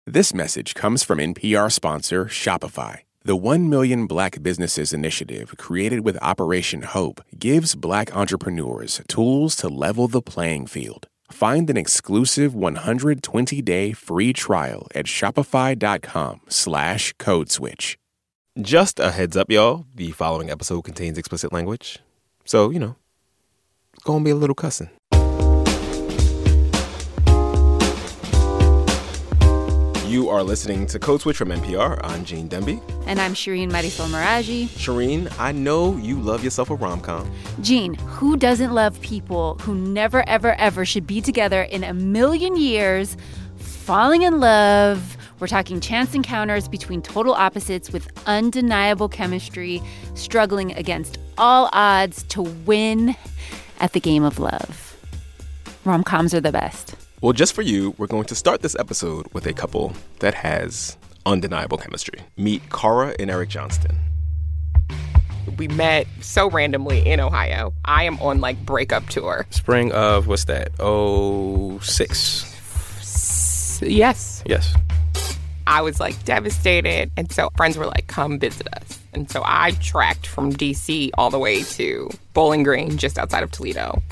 This message comes from NPR sponsor Shopify. The 1 Million Black Businesses Initiative, created with Operation Hope, gives Black entrepreneurs tools to level the playing field. Find an exclusive 120-day free trial at shopify.com/codeswitch. Just a heads up, y'all. The following episode contains explicit language. So, it's going to be a little cussing. You are listening to Code Switch from NPR. I'm Gene Demby. And I'm Shireen Marisol Meraji. Shireen, I know you love yourself a rom-com. Gene, who doesn't love people who never, ever, ever should be together in a million years, falling in love? We're talking chance encounters between total opposites with undeniable chemistry, struggling against all odds to win at the game of love. Rom-coms are the best. Well, just for you, we're going to start this episode with a couple that has undeniable chemistry. Meet Cara and Eric Johnston. We met so randomly in Ohio. I am on, breakup tour. Spring of, what's that, 06? Yes. Yes. I was, devastated. And so friends were like, come visit us. And so I tracked from D.C. all the way to Bowling Green, just outside of Toledo.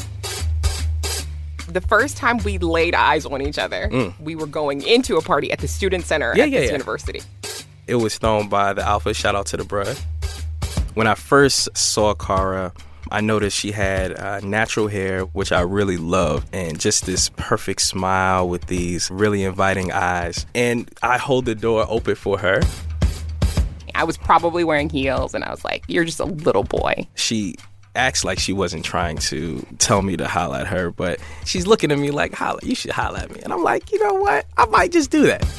The first time we laid eyes on each other, we were going into a party at the Student Center at this university. It was thrown by the Alpha. Shout out to the bruh. When I first saw Cara, I noticed she had natural hair, which I really loved, and just this perfect smile with these really inviting eyes. And I hold the door open for her. I was probably wearing heels, and I was like, you're just a little boy. She acts like she wasn't trying to tell me to holla at her, but she's looking at me like, you should holla at me. And I'm like, you know what? I might just do that.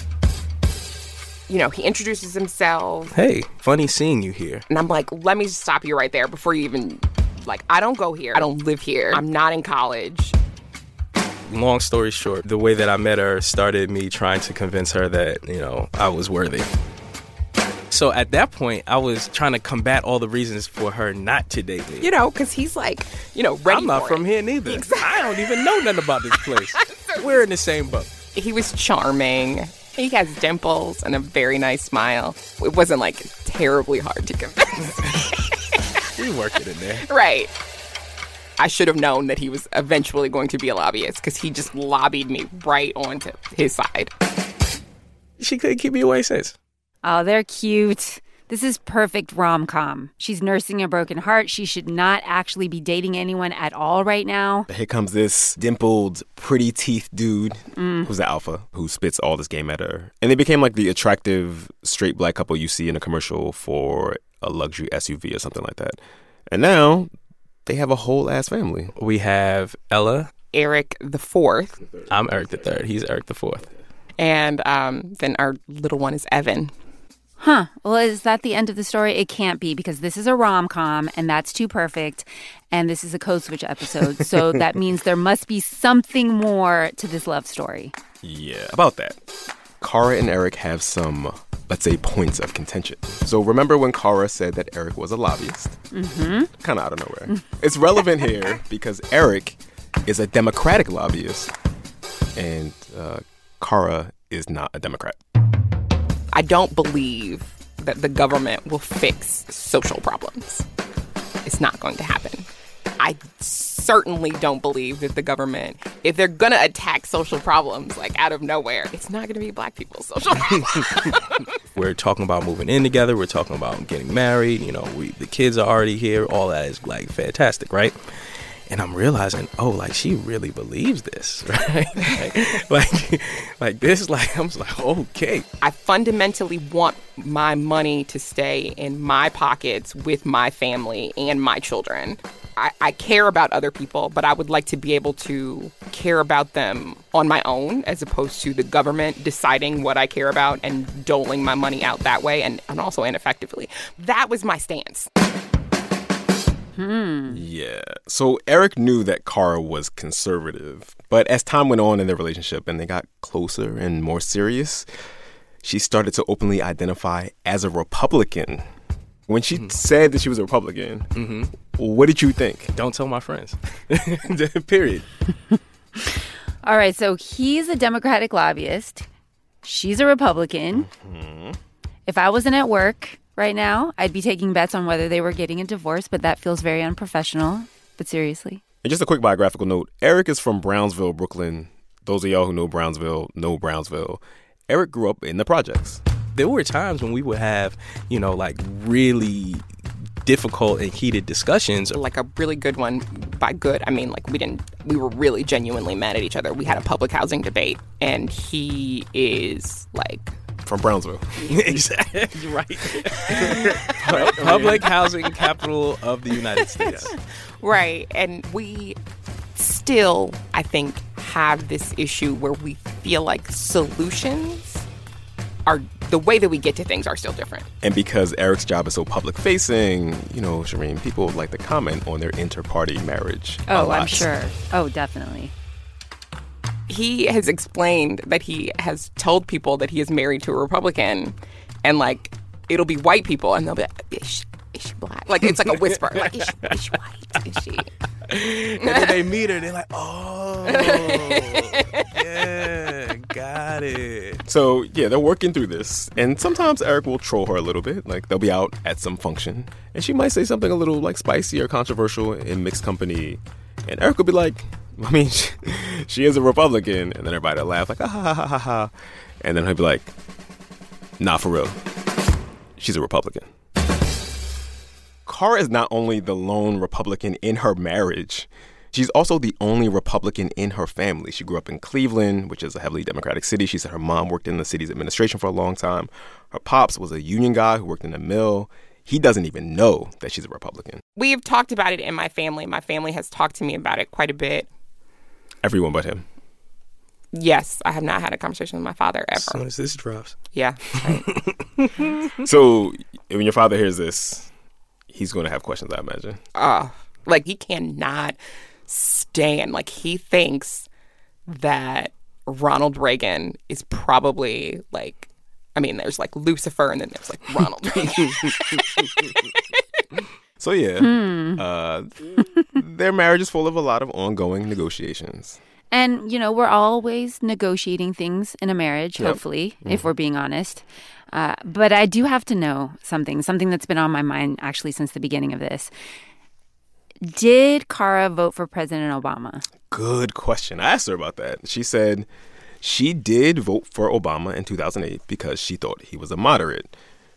He introduces himself. Hey, funny seeing you here. And I'm like, let me just stop you right there before you even, I don't go here. I don't live here. I'm not in college. Long story short, the way that I met her started me trying to convince her that, I was worthy. So at that point, I was trying to combat all the reasons for her not to date me. Because he's ready I'm not for from it. here neither. Exactly. I don't even know nothing about this place. We're in the same boat. He was charming. He has dimples and a very nice smile. It wasn't terribly hard to convince. We work it in there. Right. I should have known that he was eventually going to be a lobbyist because he just lobbied me right onto his side. She couldn't keep me away since. Oh, they're cute. This is perfect rom-com. She's nursing a broken heart. She should not actually be dating anyone at all right now. Here comes this dimpled, pretty teeth dude who's the alpha, who spits all this game at her. And they became the attractive straight black couple you see in a commercial for a luxury SUV or something like that. And now they have a whole ass family. We have Ella. Eric the Fourth. I'm Eric the Third. He's Eric the Fourth. And then our little one is Evan. Huh. Well, is that the end of the story? It can't be, because this is a rom-com, and that's too perfect, and this is a Code Switch episode, so that means there must be something more to this love story. Yeah, about that. Cara and Eric have some, let's say, points of contention. So remember when Cara said that Eric was a lobbyist? Mm-hmm. Kind of out of nowhere. It's relevant here because Eric is a Democratic lobbyist, and Cara is not a Democrat. I don't believe that the government will fix social problems. It's not going to happen. I certainly don't believe that the government, if they're going to attack social problems out of nowhere, it's not going to be black people's social problems. We're talking about moving in together. We're talking about getting married. The kids are already here. All that is fantastic, right? And I'm realizing, she really believes this, right? This, I'm just okay. I fundamentally want my money to stay in my pockets with my family and my children. I care about other people, but I would like to be able to care about them on my own as opposed to the government deciding what I care about and doling my money out that way and also ineffectively. That was my stance. Yeah. So Eric knew that Cara was conservative, but as time went on in their relationship and they got closer and more serious, she started to openly identify as a Republican. When she said that she was a Republican, what did you think? Don't tell my friends. Period. All right, so he's a Democratic lobbyist. She's a Republican. If I wasn't at work right now, I'd be taking bets on whether they were getting a divorce, but that feels very unprofessional. But seriously. And just a quick biographical note. Eric is from Brownsville, Brooklyn. Those of y'all who know Brownsville. Eric grew up in the projects. There were times when we would have, like really difficult and heated discussions. Like a really good one. By good, I mean like we were really genuinely mad at each other. We had a public housing debate, and he is like from Brownsville. Exactly. Right. Public housing capital of the United States. Right. And we still, I think, have this issue where we feel like solutions are the way that we get to things are still different. And because Eric's job is so public-facing, Shireen, people like to comment on their inter-party marriage. Oh, I'm sure. Oh, definitely. He has explained that he has told people that he is married to a Republican, and, like, it'll be white people, and they'll be like, is she black? Like, it's like a whisper. Like, is she white? Is she? And then they meet her, they're like, oh, yeah, got it. So, yeah, they're working through this. And sometimes Eric will troll her a little bit. Like, they'll be out at some function, and she might say something a little, like, spicy or controversial in mixed company. And Eric will be like, I mean, she is a Republican. And then everybody will laugh, like, ha, ha, ha, ha, ha. And then he'll be like, nah, for real. She's a Republican. Kara is not only the lone Republican in her marriage, she's also the only Republican in her family. She grew up in Cleveland, which is a heavily Democratic city. She said her mom worked in the city's administration for a long time. Her pops was a union guy who worked in a mill. He doesn't even know that she's a Republican. We've talked about it in my family. My family has talked to me about it quite a bit. Everyone but him. Yes, I have not had a conversation with my father ever. As soon as this drops. Yeah. Right. So when your father hears this, he's going to have questions, I imagine. Like, he cannot stand. Like, he thinks that Ronald Reagan is probably, like, I mean, there's, like, Lucifer, and then there's, like, Ronald Reagan. So, yeah, their marriage is full of a lot of ongoing negotiations. And, we're always negotiating things in a marriage, hopefully, if we're being honest. But I do have to know something that's been on my mind, actually, since the beginning of this. Did Kara vote for President Obama? Good question. I asked her about that. She said she did vote for Obama in 2008 because she thought he was a moderate.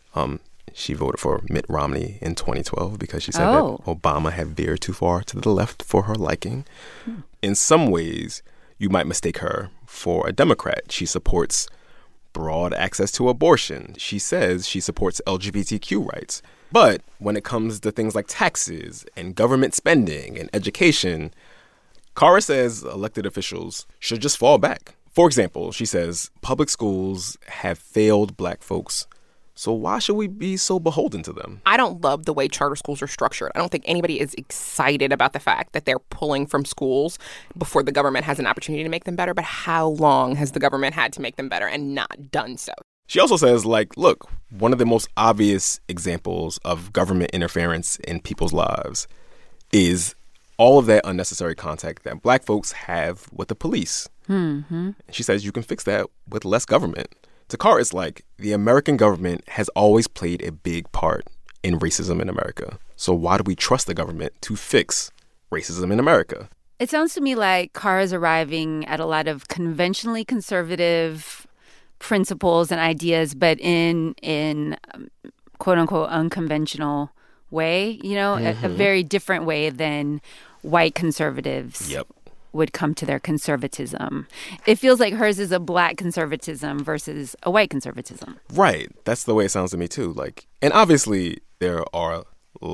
She voted for Mitt Romney in 2012 because she said that Obama had veered too far to the left for her liking. In some ways, you might mistake her for a Democrat. She supports broad access to abortion. She says she supports LGBTQ rights. But when it comes to things like taxes and government spending and education, Kara says elected officials should just fall back. For example, she says public schools have failed Black folks, so why should we be so beholden to them? I don't love the way charter schools are structured. I don't think anybody is excited about the fact that they're pulling from schools before the government has an opportunity to make them better. But how long has the government had to make them better and not done so? She also says, like, look, one of the most obvious examples of government interference in people's lives is all of that unnecessary contact that Black folks have with the police. Mm-hmm. She says you can fix that with less government. To Kara, it's like the American government has always played a big part in racism in America. So why do we trust the government to fix racism in America? It sounds to me like Kara's arriving at a lot of conventionally conservative principles and ideas, but in quote unquote unconventional way, a very different way than white conservatives would come to their conservatism. It feels like hers is a Black conservatism versus a white conservatism. Right. That's the way it sounds to me too. Like, and obviously there are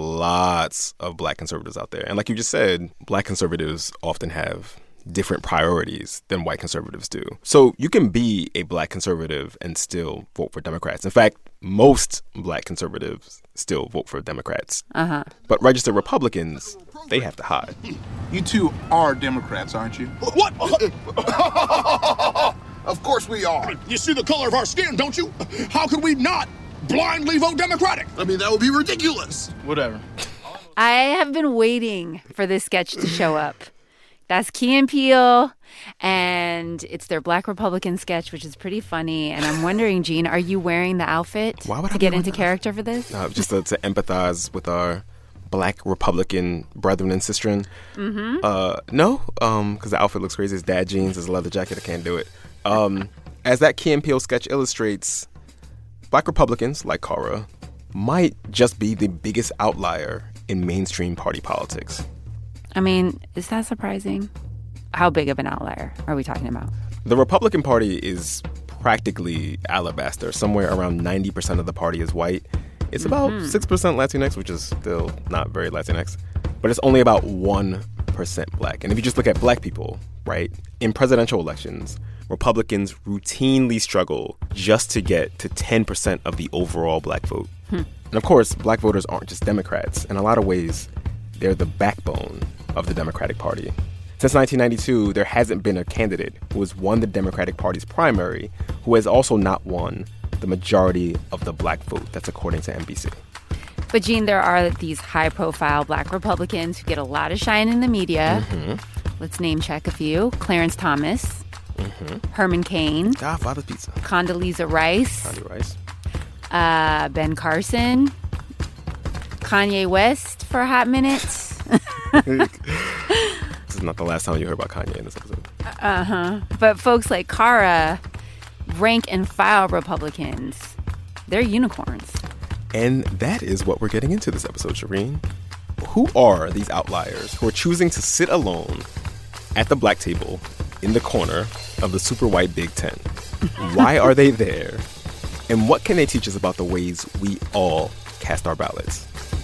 lots of Black conservatives out there. And like you just said, Black conservatives often have different priorities than white conservatives do. So you can be a Black conservative and still vote for Democrats. In fact, most Black conservatives still vote for Democrats. But registered Republicans, they have to hide. You two are Democrats, aren't you? What? Of course we are. You see the color of our skin, don't you? How could we not blindly vote Democratic? I mean, that would be ridiculous. Whatever. I have been waiting for this sketch to show up. That's Key and Peele, and it's their Black Republican sketch, which is pretty funny. And I'm wondering, Gene, are you wearing the outfit to get into character for this? Just to empathize with our Black Republican brethren and sistren. No, because the outfit looks crazy. It's dad jeans, it's a leather jacket. I can't do it. As that Key and Peele sketch illustrates, Black Republicans, like Kara, might just be the biggest outlier in mainstream party politics. I mean, is that surprising? How big of an outlier are we talking about? The Republican Party is practically alabaster. Somewhere around 90% of the party is white. It's about 6% Latinx, which is still not very Latinx. But it's only about 1% black. And if you just look at black people, right, in presidential elections, Republicans routinely struggle just to get to 10% of the overall black vote. And of course, black voters aren't just Democrats. In a lot of ways, they're the backbone of the Democratic Party. Since 1992, there hasn't been a candidate who has won the Democratic Party's primary who has also not won the majority of the black vote. That's according to NBC. But, Gene, there are these high-profile black Republicans who get a lot of shine in the media. Let's name check a few. Clarence Thomas, Herman Cain, Father's Pizza, Condoleezza Rice, Ben Carson, Kanye West for a hot minute. This is not the last time you heard about Kanye in this episode. But folks like Kara, rank and file Republicans, they're unicorns. And that is what we're getting into this episode, Shireen. Who are these outliers who are choosing to sit alone at the black table in the corner of the super white Big Ten? Why are they there? And what can they teach us about the ways we all cast our ballots?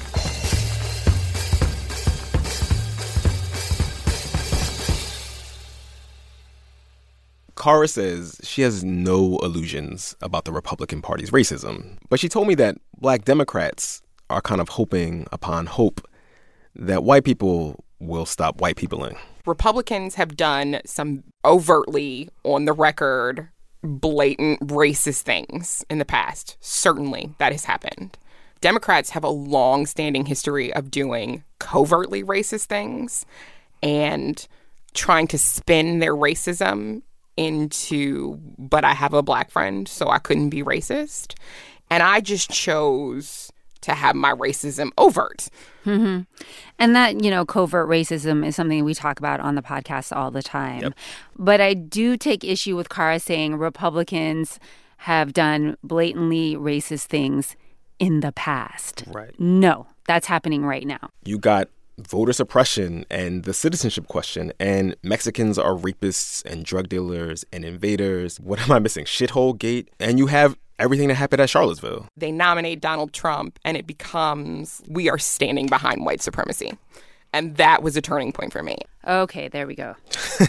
Kara says she has no illusions about the Republican Party's racism, but she told me that black Democrats are kind of hoping upon hope that white people will stop white peopling. Republicans have done some overtly, on the record, blatant racist things in the past. Certainly, that has happened. Democrats have a long-standing history of doing covertly racist things and trying to spin their racism into, but I have a black friend, so I couldn't be racist. And I just chose to have my racism overt. And that, covert racism is something we talk about on the podcast all the time. But I do take issue with Kara saying Republicans have done blatantly racist things in the past. Right. No, that's happening right now. You got voter suppression and the citizenship question, and Mexicans are rapists and drug dealers and invaders. What am I missing? Shithole Gate. And you have everything that happened at Charlottesville. They nominate Donald Trump, and it becomes, we are standing behind white supremacy. And that was a turning point for me. Okay, there we go.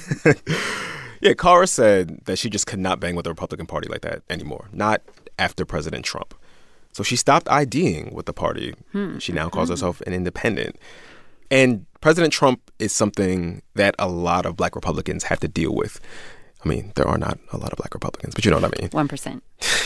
Yeah, Kara said that she just could not bang with the Republican Party like that anymore. Not after President Trump. So she stopped IDing with the party. She now calls herself an independent. And President Trump is something that a lot of black Republicans have to deal with. I mean, there are not a lot of black Republicans, but you know what I mean. 1%.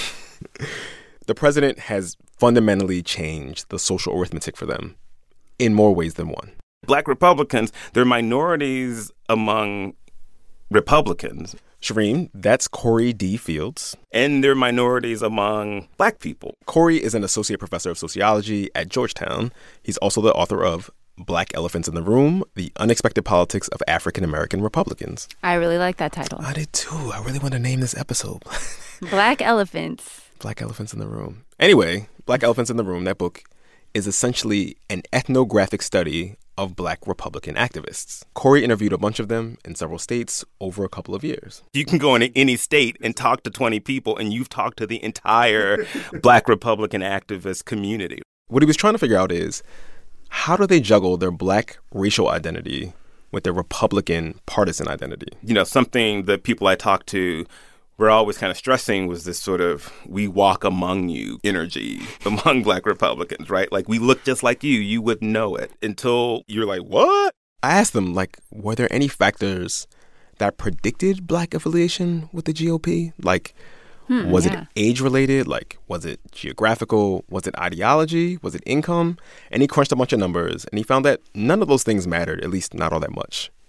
The president has fundamentally changed the social arithmetic for them in more ways than one. Black Republicans, they're minorities among Republicans. Shireen, that's Corey D. Fields. And they're minorities among black people. Corey is an associate professor of sociology at Georgetown. He's also the author of Black Elephants in the Room, The Unexpected Politics of African American Republicans. I really like that title. I did too. I really want to name this episode. Black Elephants. Black Elephants in the Room. Anyway, Black Elephants in the Room, that book is essentially an ethnographic study of black Republican activists. Corey interviewed a bunch of them in several states over a couple of years. You can go into any state and talk to 20 people, and you've talked to the entire black Republican activist community. What he was trying to figure out is, how do they juggle their black racial identity with their Republican partisan identity? Something that people I talked to were always kind of stressing was this sort of we walk among you energy among black Republicans, right? Like, we look just like you. You wouldn't know it until you're like, what? I asked them, were there any factors that predicted black affiliation with the GOP? Was it age-related? Was it geographical? Was it ideology? Was it income? And he crunched a bunch of numbers, and he found that none of those things mattered, at least not all that much.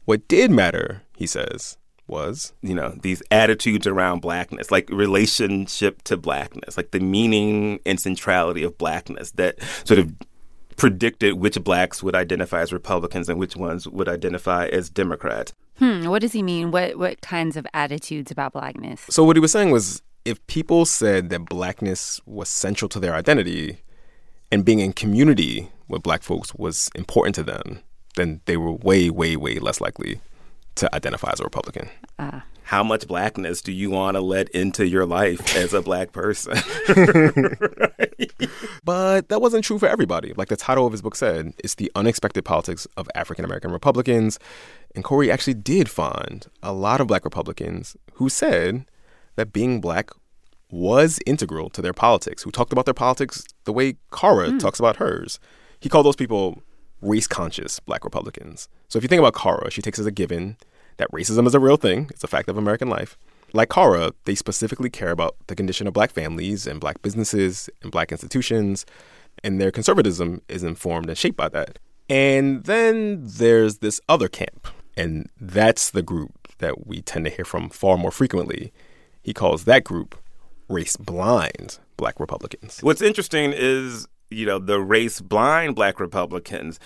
What did matter, he says, was, these attitudes around blackness, like relationship to blackness, like the meaning and centrality of blackness that sort of predicted which blacks would identify as Republicans and which ones would identify as Democrats. What does he mean? What kinds of attitudes about blackness? So what he was saying was, if people said that blackness was central to their identity and being in community with black folks was important to them, then they were way, way, way less likely to identify as a Republican. How much blackness do you want to let into your life as a black person? Right? But that wasn't true for everybody. Like the title of his book said, it's the unexpected politics of African-American Republicans. And Corey actually did find a lot of black Republicans who said that being black was integral to their politics, who talked about their politics the way Kara talks about hers. He called those people race-conscious black Republicans. So if you think about Kara, she takes as a given that racism is a real thing. It's a fact of American life. Like Kara, they specifically care about the condition of black families and black businesses and black institutions, and their conservatism is informed and shaped by that. And then there's this other camp, and that's the group that we tend to hear from far more frequently. He calls that group race-blind black Republicans. What's interesting is, the race-blind black Republicans,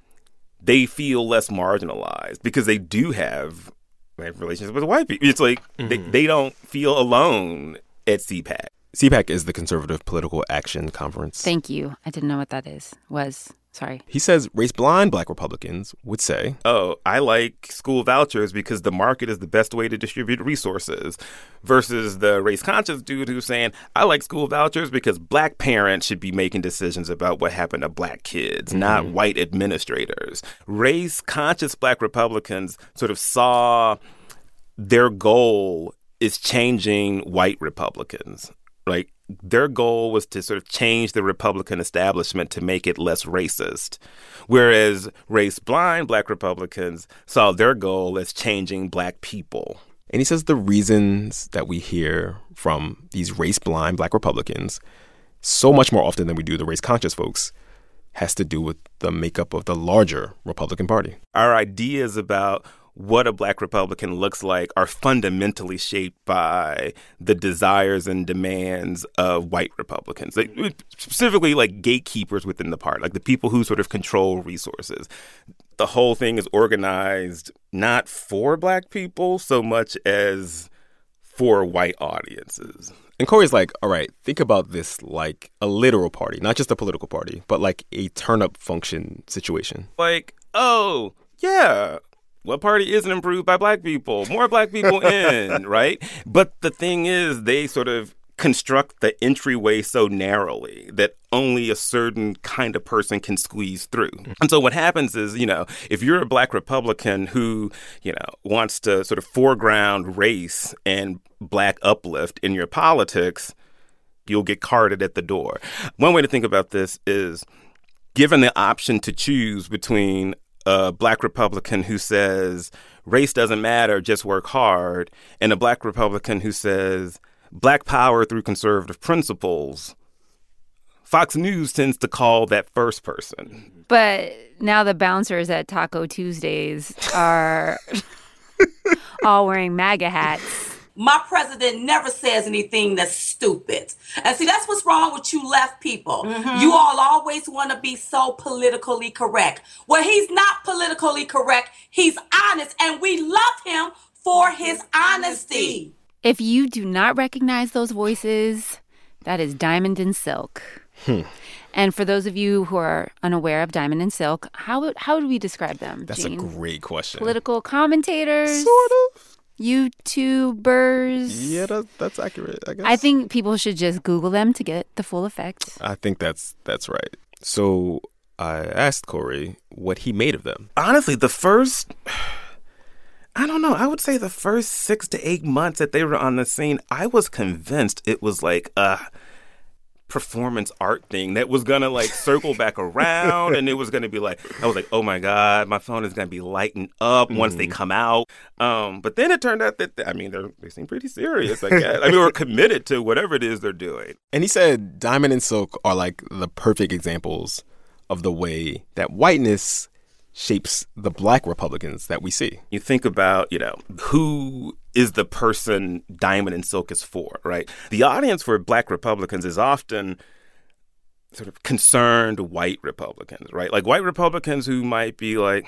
they feel less marginalized because they do have relationships with white people. It's like they don't feel alone at CPAC. CPAC is the Conservative Political Action Conference. Thank you. I didn't know what that was. Sorry. He says race-blind black Republicans would say, oh, I like school vouchers because the market is the best way to distribute resources, versus the race-conscious dude who's saying, I like school vouchers because black parents should be making decisions about what happened to black kids, not white administrators. Race-conscious black Republicans sort of saw their goal is changing white Republicans, right? Their goal was to sort of change the Republican establishment to make it less racist, whereas race-blind black Republicans saw their goal as changing black people. And he says the reasons that we hear from these race-blind black Republicans so much more often than we do the race-conscious folks has to do with the makeup of the larger Republican Party. Our ideas about what a black Republican looks like are fundamentally shaped by the desires and demands of white Republicans, specifically like gatekeepers within the party, like the people who sort of control resources. The whole thing is organized not for black people so much as for white audiences. And Corey's like, all right, think about this like a literal party, not just a political party, but like a turn-up function situation. Like, oh, yeah, what party isn't improved by black people? More black people in, right? But the thing is, they sort of construct the entryway so narrowly that only a certain kind of person can squeeze through. And so what happens is, if you're a black Republican who, wants to sort of foreground race and black uplift in your politics, you'll get carted at the door. One way to think about this is, given the option to choose between a black Republican who says race doesn't matter, just work hard, and a black Republican who says black power through conservative principles, Fox News tends to call that first person. But now the bouncers at Taco Tuesdays are all wearing MAGA hats. My president never says anything that's stupid. And see, that's what's wrong with you left people. You all always want to be so politically correct. Well, he's not politically correct. He's honest, and we love him for his honesty. If you do not recognize those voices, that is Diamond and Silk. And for those of you who are unaware of Diamond and Silk, how do we describe them, That's Gene? a great question. Political commentators? Sort of. YouTubers? Yeah, that's accurate, I guess. I think people should just Google them to get the full effect. I think that's right. So I asked Corey what he made of them. Honestly, I would say the first 6 to 8 months that they were on the scene, I was convinced it was like a performance art thing that was going to like circle back around, and it was going to be like, I was like, oh my God, my phone is going to be lighting up once they come out. But then it turned out that, they seem pretty serious, I guess. We're committed to whatever it is they're doing. And he said Diamond and Silk are like the perfect examples of the way that whiteness shapes the Black Republicans that we see. You think about, who is the person Diamond and Silk is for, right? The audience for Black Republicans is often sort of concerned white Republicans, right? Like white Republicans who might be like,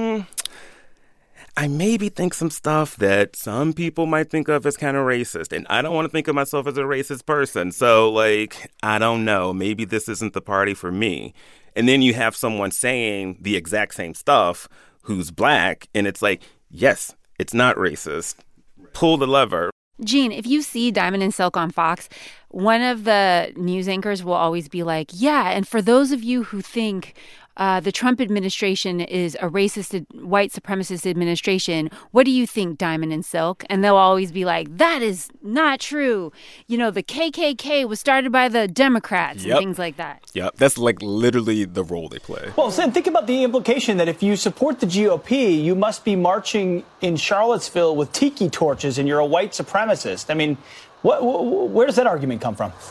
I maybe think some stuff that some people might think of as kind of racist. And I don't want to think of myself as a racist person. So, I don't know. Maybe this isn't the party for me. And then you have someone saying the exact same stuff who's Black. And it's like, yes, it's not racist. Pull the lever. Gene, if you see Diamond and Silk on Fox, one of the news anchors will always be like, yeah, and for those of you who think the Trump administration is a racist, white supremacist administration, what do you think, Diamond and Silk? And they'll always be like, that is not true. The KKK was started by the Democrats and things like that. Yep, that's literally the role they play. Well, Sam, think about the implication that if you support the GOP, you must be marching in Charlottesville with tiki torches and you're a white supremacist. I mean, where does that argument come from?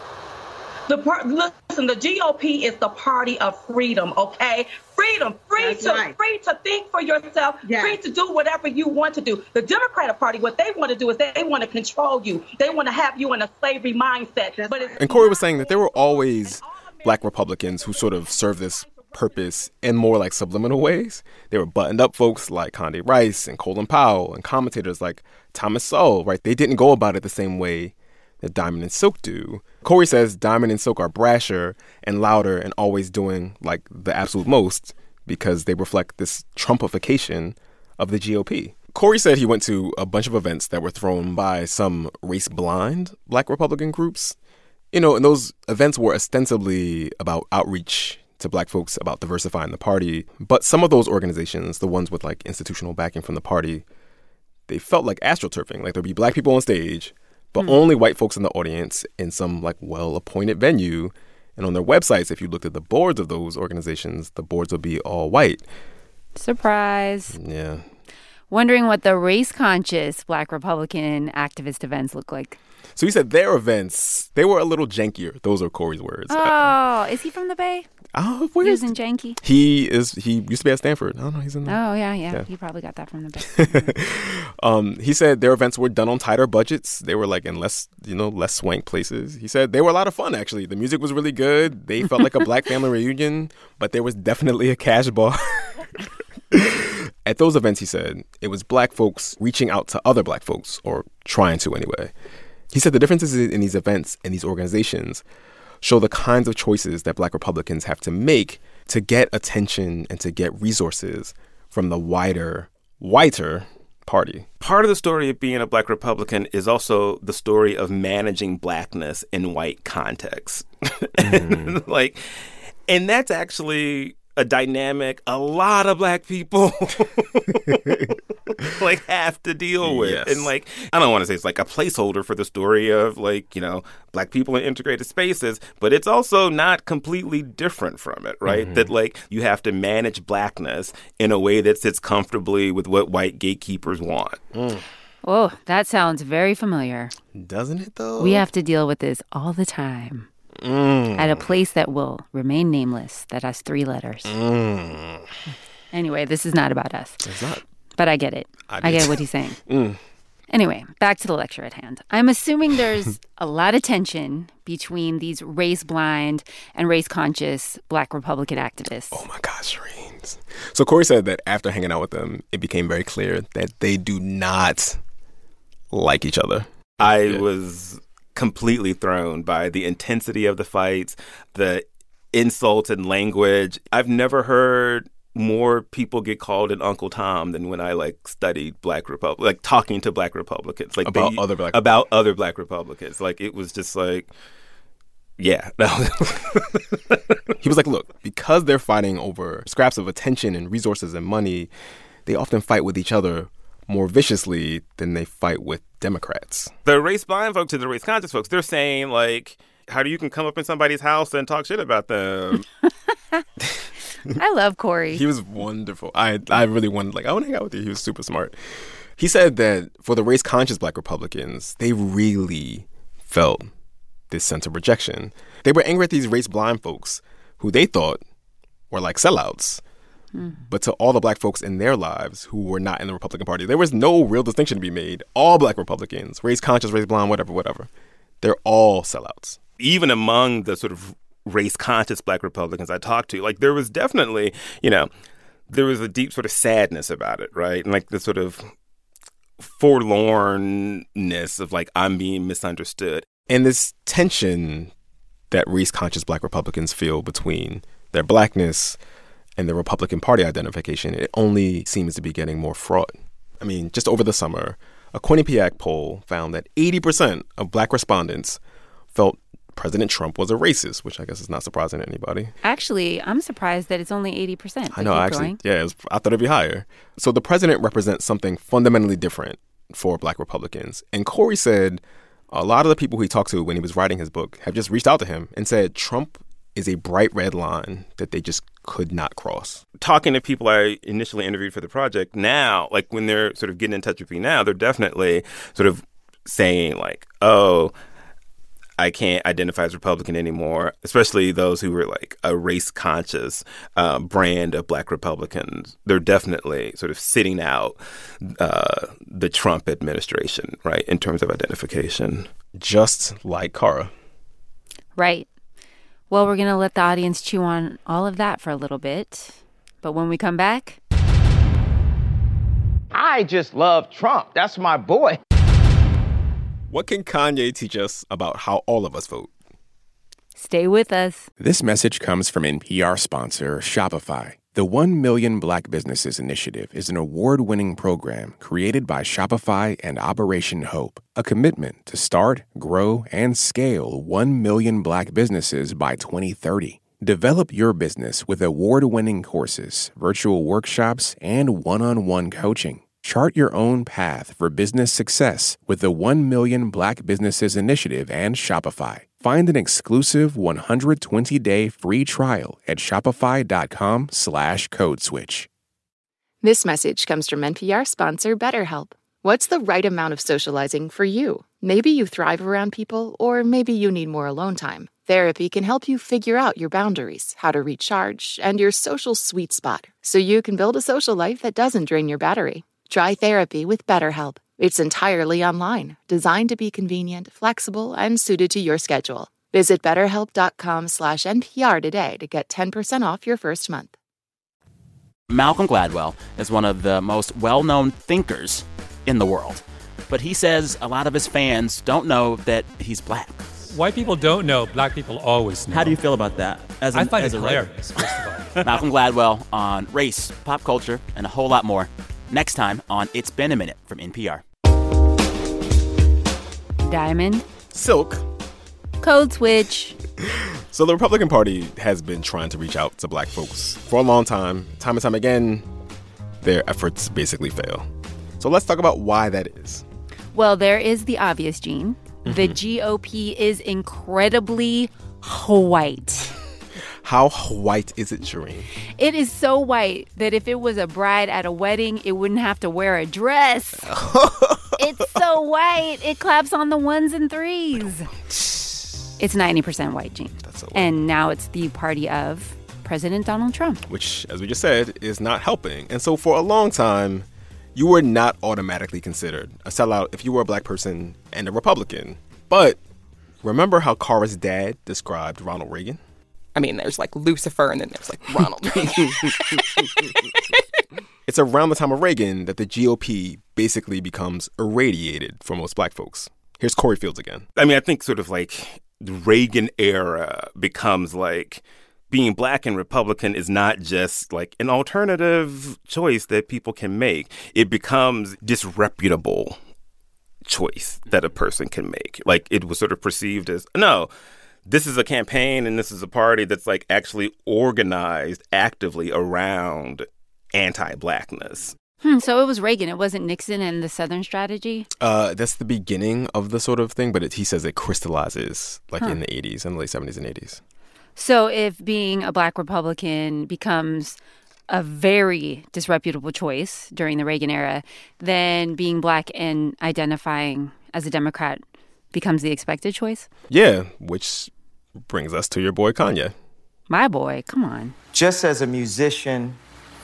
Listen, the GOP is the party of freedom, okay? Freedom, free to think for yourself, free to do whatever you want to do. The Democratic Party, what they want to do is they want to control you. They want to have you in a slavery mindset. And Corey was saying that there were always Black Republicans who sort of served this purpose in more subliminal ways. They were buttoned up folks like Condi Rice and Colin Powell and commentators like Thomas Sowell, right? They didn't go about it the same way that Diamond and Silk do. Corey says Diamond and Silk are brasher and louder and always doing the absolute most because they reflect this Trumpification of the GOP. Corey said he went to a bunch of events that were thrown by some race-blind Black Republican groups. And those events were ostensibly about outreach to Black folks about diversifying the party. But some of those organizations, the ones with institutional backing from the party, they felt like astroturfing. There'd be Black people on stage, but only white folks in the audience in some well-appointed venue. And on their websites, if you looked at the boards of those organizations, the boards would be all white. Surprise. Yeah. Wondering what the race-conscious Black Republican activist events look like. So he said their events, they were a little jankier. Those are Corey's words. Oh, is he from the Bay? Oh, where is Using janky? He used to be at Stanford. I don't know. He's in there. Oh, yeah. He probably got that from the Bay. He said their events were done on tighter budgets. They were in less swank places. He said they were a lot of fun, actually. The music was really good. They felt like a Black family reunion, but there was definitely a cash bar. At those events, he said, it was Black folks reaching out to other Black folks, or trying to anyway. He said the differences in these events and these organizations show the kinds of choices that Black Republicans have to make to get attention and to get resources from the whiter party. Part of the story of being a Black Republican is also the story of managing Blackness in white contexts. And that's actually a dynamic a lot of Black people have to deal with. Yes. And I don't want to say it's a placeholder for the story of Black people in integrated spaces, but it's also not completely different from it, right? Mm-hmm. That you have to manage Blackness in a way that sits comfortably with what white gatekeepers want. Oh, that sounds very familiar. Doesn't it though? We have to deal with this all the time. At a place that will remain nameless, that has 3 letters. Anyway, this is not about us. It's not. But I get it. I get what he's saying. Anyway, back to the lecture at hand. I'm assuming there's a lot of tension between these race-blind and race-conscious Black Republican activists. Oh my gosh, Shereen. So Corey said that after hanging out with them, it became very clear that they do not like each other. I was completely thrown by the intensity of the fights, the insults and language. I've never heard more people get called an Uncle Tom than when I studied Black Republicans, talking to Black Republicans, about other Black Republicans. It was just yeah. He was look, because they're fighting over scraps of attention and resources and money, they often fight with each other more viciously than they fight with Democrats. The race-blind folks to the race-conscious folks, they're saying, how do you can come up in somebody's house and talk shit about them? I love Corey. He was wonderful. I really wanted, I want to hang out with you. He was super smart. He said that for the race-conscious Black Republicans, they really felt this sense of rejection. They were angry at these race-blind folks who they thought were sellouts. But to all the black folks in their lives who were not in the Republican Party, there was no real distinction to be made. All black Republicans, race conscious, race blind, whatever. They're all sellouts. Even among the sort of race conscious black Republicans I talked to, like there was definitely, there was a deep sort of sadness about it, right? And like the sort of forlornness of like, I'm being misunderstood. And this tension that race conscious black Republicans feel between their blackness and the Republican Party identification, it only seems to be getting more fraught. I mean, just over the summer, a Quinnipiac poll found that 80% of black respondents felt President Trump was a racist, which I guess is not surprising to anybody. Actually, I'm surprised that it's only 80%. I know, actually. Yeah, I thought it'd be higher. So the president represents something fundamentally different for black Republicans. And Corey said a lot of the people he talked to when he was writing his book have just reached out to him and said Trump is a bright red line that they just could not cross. Talking to people I initially interviewed for the project now, like when they're sort of getting in touch with me now, they're definitely sort of saying like, oh, I can't identify as Republican anymore, especially those who were like a race-conscious brand of black Republicans. They're definitely sort of sitting out the Trump administration, right, in terms of identification. Just like Kara. Right. Well, we're going to let the audience chew on all of that for a little bit. But when we come back... I just love Trump. That's my boy. What can Kanye teach us about how all of us vote? Stay with us. This message comes from NPR sponsor Shopify. The 1 Million Black Businesses Initiative is an award-winning program created by Shopify and Operation Hope, a commitment to start, grow, and scale 1 million black businesses by 2030. Develop your business with award-winning courses, virtual workshops, and one-on-one coaching. Chart your own path for business success with the 1 Million Black Businesses Initiative and Shopify. Find an exclusive 120-day free trial at shopify.com/codeswitch. This message comes from NPR sponsor BetterHelp. What's the right amount of socializing for you? Maybe you thrive around people, or maybe you need more alone time. Therapy can help you figure out your boundaries, how to recharge, and your social sweet spot, so you can build a social life that doesn't drain your battery. Try therapy with BetterHelp. It's entirely online, designed to be convenient, flexible, and suited to your schedule. Visit BetterHelp.com/NPR today to get 10% off your first month. Malcolm Gladwell is one of the most well-known thinkers in the world. But he says a lot of his fans don't know that he's black. White people don't know. Black people always know. How do you feel about that? I find it hilarious, first of all. Malcolm Gladwell on race, pop culture, and a whole lot more. Next time on It's Been a Minute from NPR. Diamond. Silk. Code switch. So the Republican Party has been trying to reach out to black folks for a long time. Time and time again, their efforts basically fail. So let's talk about why that is. Well, there is the obvious, Gene. The GOP is incredibly white. How white is it, Shireen? It is so white that if it was a bride at a wedding, it wouldn't have to wear a dress. It's so white, it claps on the ones and threes. It's 90% white, Gene. That's so white. And now it's the party of President Donald Trump. Which, as we just said, is not helping. And so for a long time, you were not automatically considered a sellout if you were a black person and a Republican. But remember how Kara's dad described Ronald Reagan? I mean, there's like Lucifer and then there's like Ronald Reagan. It's around the time of Reagan that the GOP basically becomes irradiated for most black folks. Here's Corey Fields again. I mean, I think sort of like the Reagan era becomes like being black and Republican is not just like an alternative choice that people can make. It becomes disreputable choice that a person can make. Like it was sort of perceived as, no, this is a campaign and this is a party that's like actually organized actively around anti-blackness. So it was Reagan. It wasn't Nixon and the Southern strategy? That's the beginning of the sort of thing, but he says it crystallizes like in the 80s, in the late 70s and 80s. So if being a black Republican becomes a very disreputable choice during the Reagan era, then being black and identifying as a Democrat becomes the expected choice? Yeah, which brings us to your boy Kanye. My boy, come on. Just as a musician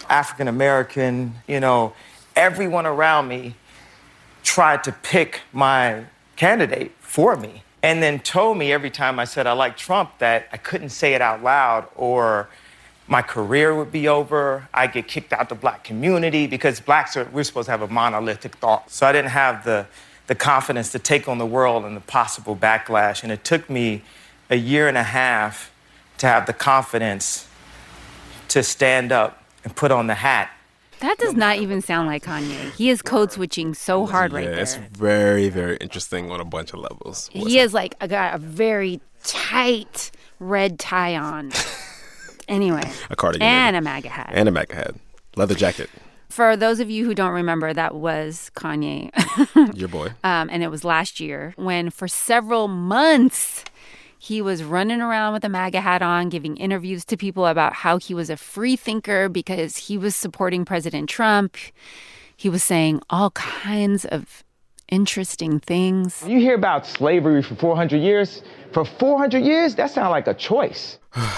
African American, everyone around me tried to pick my candidate for me and then told me every time I said I like Trump that I couldn't say it out loud or my career would be over. I'd get kicked out the Black community because we're supposed to have a monolithic thought. So I didn't have the confidence to take on the world and the possible backlash. And it took me a year and a half to have the confidence to stand up and put on the hat. That does not even sound like Kanye. He is code switching so hard right there. It's very, very interesting on a bunch of levels. He has got a very tight red tie on. Anyway. A cardigan. And a MAGA hat. And a MAGA hat. Leather jacket. For those of you who don't remember, that was Kanye. Your boy. And it was last year when for several months he was running around with a MAGA hat on, giving interviews to people about how he was a free thinker because he was supporting President Trump. He was saying all kinds of interesting things. You hear about slavery for 400 years? For 400 years, that sounds like a choice.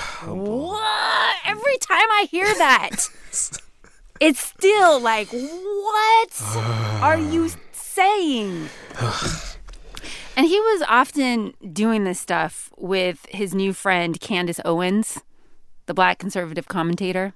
What? Every time I hear that, it's still like, what are you saying? And he was often doing this stuff with his new friend, Candace Owens, the Black conservative commentator.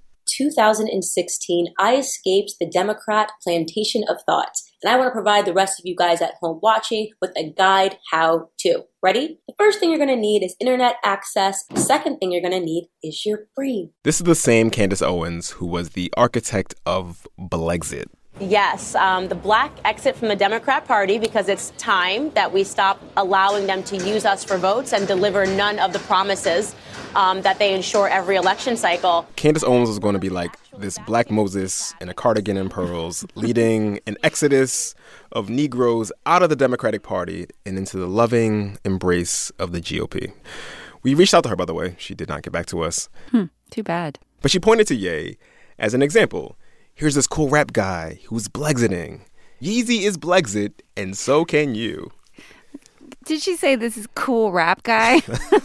2016, I escaped the Democrat plantation of thought. And I want to provide the rest of you guys at home watching with a guide how to. Ready? The first thing you're going to need is internet access. The second thing you're going to need is your brain. This is the same Candace Owens who was the architect of Blexit. Yes, the Black exit from the Democrat Party because it's time that we stop allowing them to use us for votes and deliver none of the promises that they ensure every election cycle. Candace Owens was going to be like this Black Moses in a cardigan and pearls, leading an exodus of Negroes out of the Democratic Party and into the loving embrace of the GOP. We reached out to her, by the way. She did not get back to us. Too bad. But she pointed to Ye as an example. Here's this cool rap guy who's Blexiting. Yeezy is Blexit, and so can you. Did she say this is cool rap guy?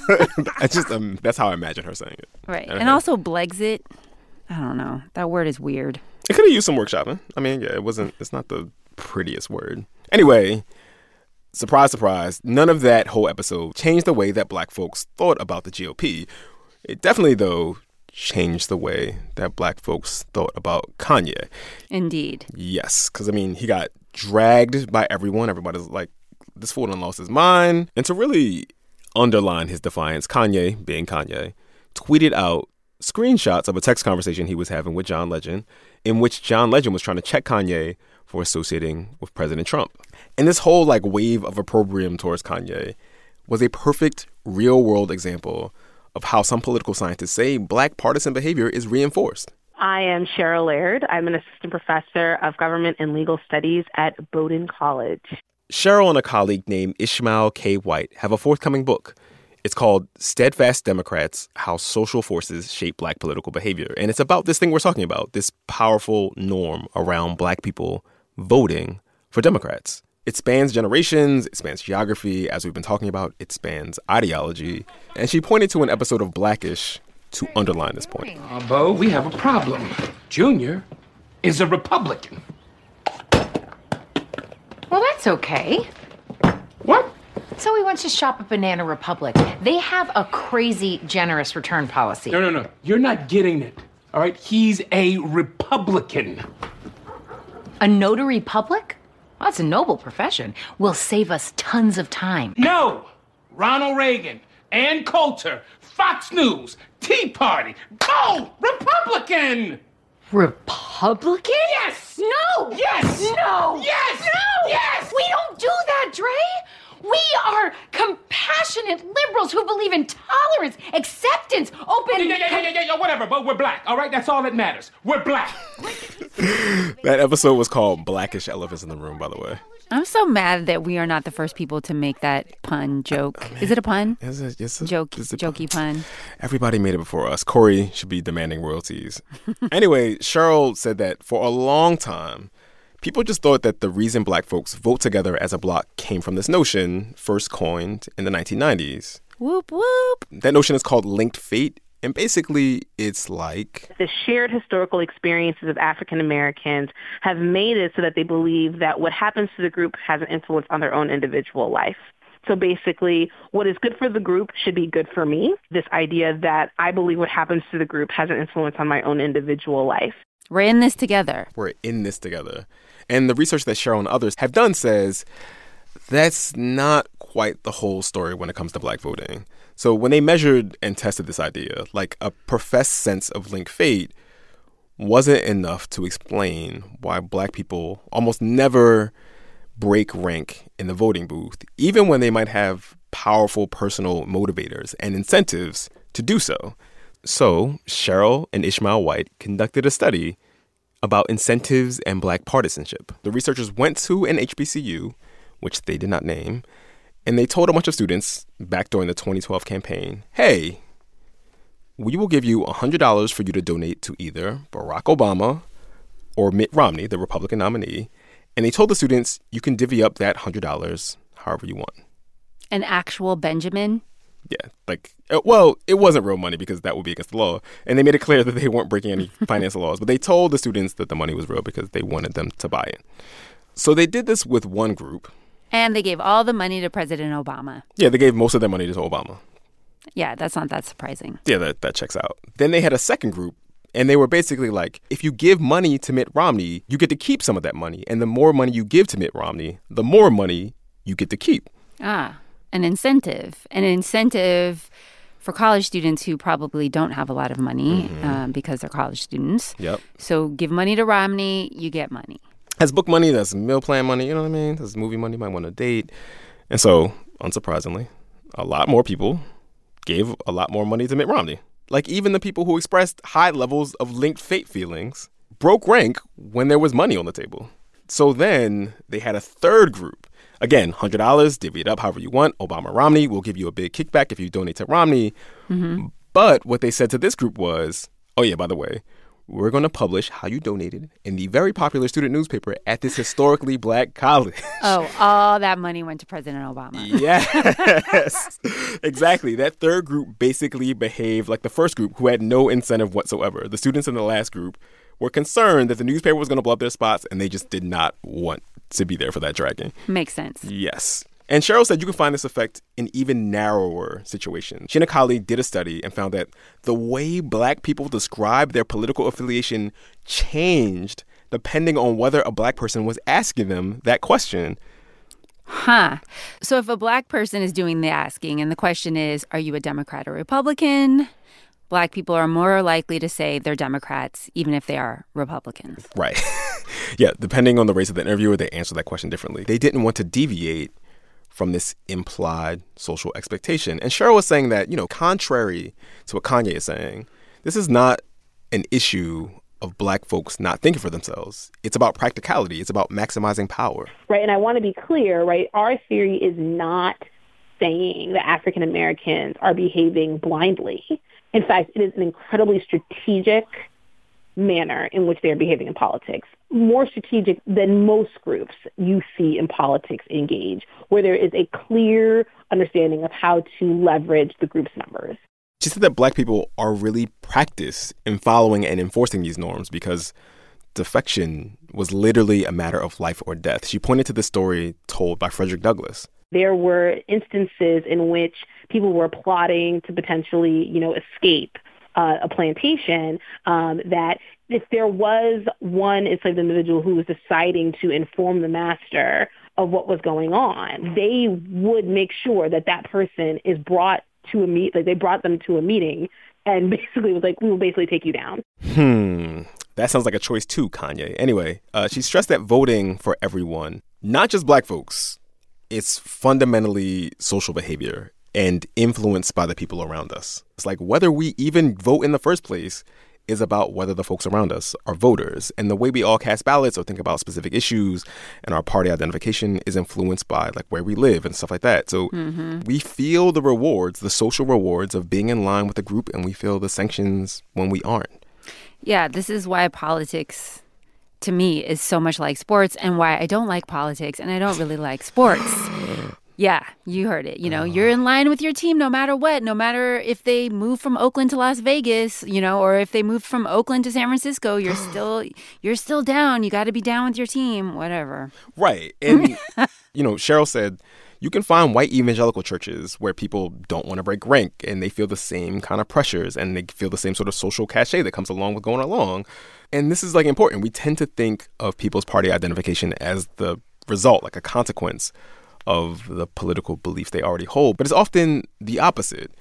That's how I imagine her saying it. Right. And also Blexit. I don't know. That word is weird. It could have used some workshopping. I mean, yeah, it's not the prettiest word. Anyway, surprise, surprise, none of that whole episode changed the way that Black folks thought about the GOP. It definitely, though, changed the way that Black folks thought about Kanye. Indeed. Yes, because, I mean, he got dragged by everyone. Everybody's like, this fool done lost his mind. And to really underline his defiance, Kanye, being Kanye, tweeted out screenshots of a text conversation he was having with John Legend, in which John Legend was trying to check Kanye for associating with President Trump. And this whole wave of opprobrium towards Kanye was a perfect real-world example of how some political scientists say Black partisan behavior is reinforced. I am Cheryl Laird. I'm an assistant professor of government and legal studies at Bowdoin College. Cheryl and a colleague named Ishmael K. White have a forthcoming book. It's called Steadfast Democrats, How Social Forces Shape Black Political Behavior. And it's about this thing we're talking about, this powerful norm around Black people voting for Democrats. It spans generations, it spans geography, as we've been talking about, it spans ideology. And she pointed to an episode of Blackish to underline this point. Bo, we have a problem. Junior is a Republican. Well, that's okay. What? So we went to shop at Banana Republic. They have a crazy generous return policy. No. You're not getting it. All right? He's a Republican. A notary public? Well, that's a noble profession. Will save us tons of time. No! Ronald Reagan, Ann Coulter, Fox News, Tea Party. Boom! Republican! Republican? Yes! No! Yes! No! Yes! No! Yes! We don't do that, Dre! We are compassionate liberals who believe in tolerance, acceptance, open... Yeah, whatever, but we're Black, all right? That's all that matters. We're Black. That episode was called Blackish Elephants in the Room, by the way. I'm so mad that we are not the first people to make that pun joke. Is it a pun? It's a jokey pun. Everybody made it before us. Corey should be demanding royalties. Anyway, Cheryl said that for a long time, people just thought that the reason Black folks vote together as a bloc came from this notion, first coined in the 1990s. Whoop, whoop. That notion is called linked fate. And basically, it's like the shared historical experiences of African Americans have made it so that they believe that what happens to the group has an influence on their own individual life. So basically, what is good for the group should be good for me. This idea that I believe what happens to the group has an influence on my own individual life. We're in this together. We're in this together. And the research that Cheryl and others have done says that's not quite the whole story when it comes to Black voting. So when they measured and tested this idea, like a professed sense of linked fate wasn't enough to explain why Black people almost never break rank in the voting booth, even when they might have powerful personal motivators and incentives to do so. So Cheryl and Ishmael White conducted a study about incentives and Black partisanship. The researchers went to an HBCU, which they did not name, and they told a bunch of students back during the 2012 campaign, hey, we will give you $100 for you to donate to either Barack Obama or Mitt Romney, the Republican nominee. And they told the students, you can divvy up that $100 however you want. An actual Benjamin? Yeah, like, well, it wasn't real money because that would be against the law. And they made it clear that they weren't breaking any financial laws. But they told the students that the money was real because they wanted them to buy it. So they did this with one group. And they gave all the money to President Obama. Yeah, they gave most of their money to Obama. Yeah, that's not that surprising. Yeah, that checks out. Then they had a second group, and they were basically like, if you give money to Mitt Romney, you get to keep some of that money. And the more money you give to Mitt Romney, the more money you get to keep. An incentive. An incentive for college students who probably don't have a lot of money because they're college students. Yep. So give money to Romney, you get money. That's book money, that's meal plan money, you know what I mean? That's movie money, might want to date. And so, unsurprisingly, a lot more people gave a lot more money to Mitt Romney. Like, even the people who expressed high levels of linked fate feelings broke rank when there was money on the table. So then they had a third group. Again, $100, divvy it up however you want. Obama, Romney, we'll give you a big kickback if you donate to Romney. But what they said to this group was, oh yeah, by the way, we're going to publish how you donated in the very popular student newspaper at this historically Black college. Oh, all that money went to President Obama. Yes, exactly. That third group basically behaved like the first group who had no incentive whatsoever. The students in the last group were concerned that the newspaper was going to blow up their spots, and they just did not want to be there for that dragging. Makes sense. Yes. And Cheryl said you can find this effect in even narrower situations. She and a colleague did a study and found that the way Black people describe their political affiliation changed depending on whether a Black person was asking them that question. So if a Black person is doing the asking and the question is, are you a Democrat or Republican? Black people are more likely to say they're Democrats, even if they are Republicans. Right. Yeah, depending on the race of the interviewer, they answer that question differently. They didn't want to deviate from this implied social expectation. And Cheryl was saying that, contrary to what Kanye is saying, this is not an issue of Black folks not thinking for themselves. It's about practicality. It's about maximizing power. Right, and I want to be clear, right? Our theory is not saying that African Americans are behaving blindly. In fact, it is an incredibly strategic manner in which they are behaving in politics, more strategic than most groups you see in politics engage, where there is a clear understanding of how to leverage the group's numbers. She said that Black people are really practiced in following and enforcing these norms because defection was literally a matter of life or death. She pointed to the story told by Frederick Douglass. There were instances in which people were plotting to potentially, escape a plantation, that if there was one enslaved individual who was deciding to inform the master of what was going on, they would make sure that that person is brought to a they brought them to a meeting and basically was like, we will basically take you down. That sounds like a choice too, Kanye. Anyway, she stressed that voting for everyone, not just Black folks, it's fundamentally social behavior and influenced by the people around us. It's like whether we even vote in the first place is about whether the folks around us are voters. And the way we all cast ballots or think about specific issues and our party identification is influenced by like where we live and stuff like that. So we feel the rewards, the social rewards of being in line with the group, and we feel the sanctions when we aren't. Yeah, this is why politics, to me, is so much like sports and why I don't like politics and I don't really like sports. Yeah, you heard it. You're in line with your team no matter what, no matter if they move from Oakland to Las Vegas, or if they move from Oakland to San Francisco, you're still down. You got to be down with your team, whatever. Right. And, Cheryl said, you can find white evangelical churches where people don't want to break rank and they feel the same kind of pressures and they feel the same sort of social cachet that comes along with going along. And this is important. We tend to think of people's party identification as the result, like a consequence of the political beliefs they already hold. But it's often the opposite.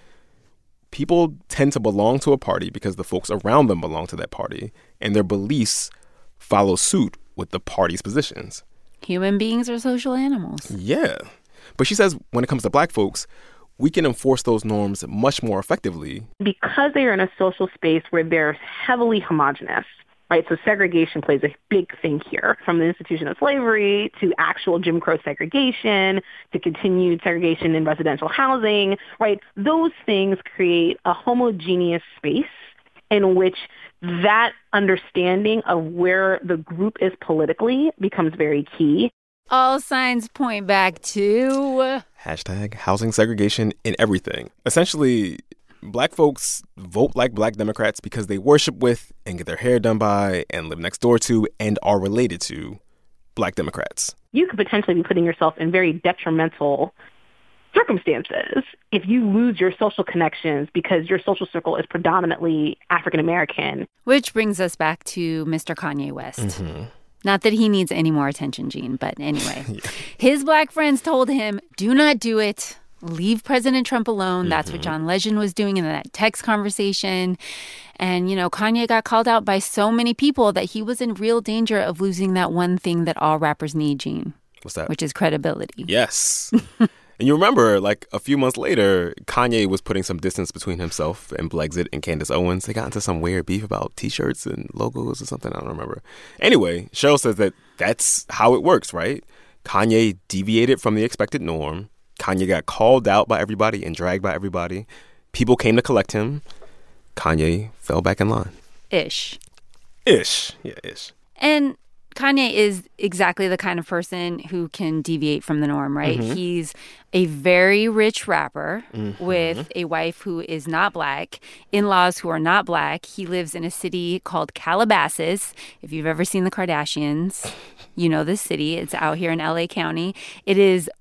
People tend to belong to a party because the folks around them belong to that party, and their beliefs follow suit with the party's positions. Human beings are social animals. Yeah. But she says when it comes to Black folks, we can enforce those norms much more effectively. Because they are in a social space where they're heavily homogenous, right? So segregation plays a big thing here, from the institution of slavery to actual Jim Crow segregation to continued segregation in residential housing, right? Those things create a homogeneous space in which that understanding of where the group is politically becomes very key. All signs point back to... #housing segregation in everything. Essentially, Black folks vote like Black Democrats because they worship with and get their hair done by and live next door to and are related to Black Democrats. You could potentially be putting yourself in very detrimental circumstances if you lose your social connections because your social circle is predominantly African American. Which brings us back to Mr. Kanye West. Mm-hmm. Not that he needs any more attention, Gene, but anyway. His Black friends told him, do not do it. Leave President Trump alone. That's what John Legend was doing in that text conversation. And, Kanye got called out by so many people that he was in real danger of losing that one thing that all rappers need, Gene. What's that? Which is credibility. Yes. And you remember, a few months later, Kanye was putting some distance between himself and Blexit and Candace Owens. They got into some weird beef about T-shirts and logos or something. I don't remember. Anyway, Cheryl says that that's how it works, right? Kanye deviated from the expected norm. Kanye got called out by everybody and dragged by everybody. People came to collect him. Kanye fell back in line. Ish. Yeah, ish. And Kanye is exactly the kind of person who can deviate from the norm, right? Mm-hmm. He's a very rich rapper with a wife who is not Black, in-laws who are not Black. He lives in a city called Calabasas. If you've ever seen the Kardashians, you know this city. It's out here in LA County. It is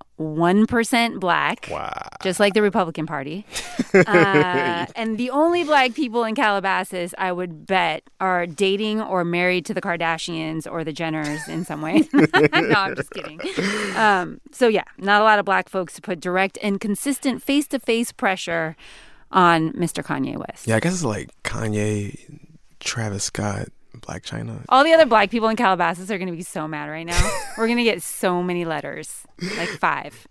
1% Black, just like the Republican Party. And the only Black people in Calabasas, I would bet, are dating or married to the Kardashians or the Jenners in some way. No, I'm just kidding. So, yeah, not a lot of Black folks to put direct and consistent face-to-face pressure on Mr. Kanye West. Yeah, I guess it's like Kanye, Travis Scott, Blac Chyna. All the other Black people in Calabasas are going to be so mad right now. We're going to get so many letters, like 5.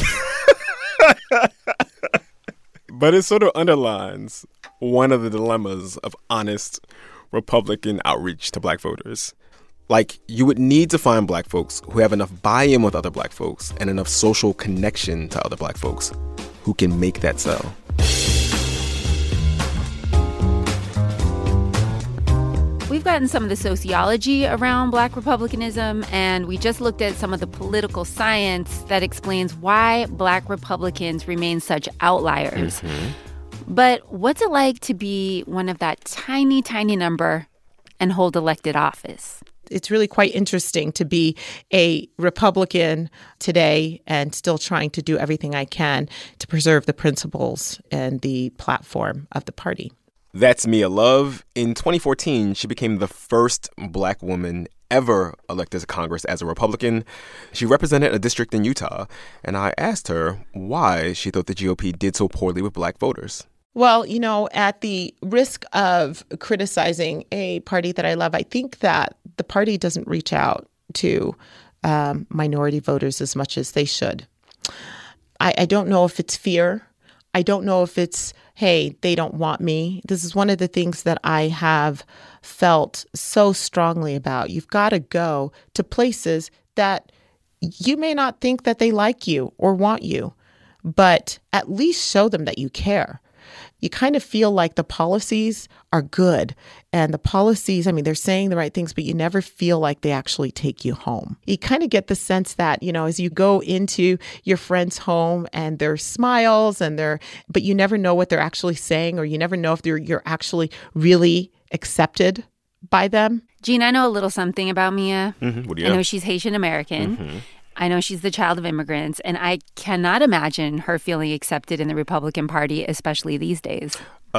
But it sort of underlines one of the dilemmas of honest Republican outreach to Black voters. You would need to find Black folks who have enough buy-in with other Black folks and enough social connection to other Black folks who can make that sell. We've gotten some of the sociology around Black Republicanism, and we just looked at some of the political science that explains why Black Republicans remain such outliers. But what's it like to be one of that tiny, tiny number and hold elected office? It's really quite interesting to be a Republican today and still trying to do everything I can to preserve the principles and the platform of the party. That's Mia Love. In 2014, she became the first Black woman ever elected to Congress as a Republican. She represented a district in Utah, and I asked her why she thought the GOP did so poorly with Black voters. Well, at the risk of criticizing a party that I love, I think that the party doesn't reach out to minority voters as much as they should. I don't know if it's fear. I don't know if it's, hey, they don't want me. This is one of the things that I have felt so strongly about. You've got to go to places that you may not think that they like you or want you, but at least show them that you care. you kind of feel like the policies are good. And the policies, I mean, they're saying the right things, but you never feel like they actually take you home. You kind of get the sense that, you know, as you go into your friend's home and there's smiles but you never know what they're actually saying, or you never know if you're actually really accepted by them. Gene, I know a little something about Mia. What do you I know? know she's Haitian American. I know she's the child of immigrants, and I cannot imagine her feeling accepted in the Republican Party, especially these days.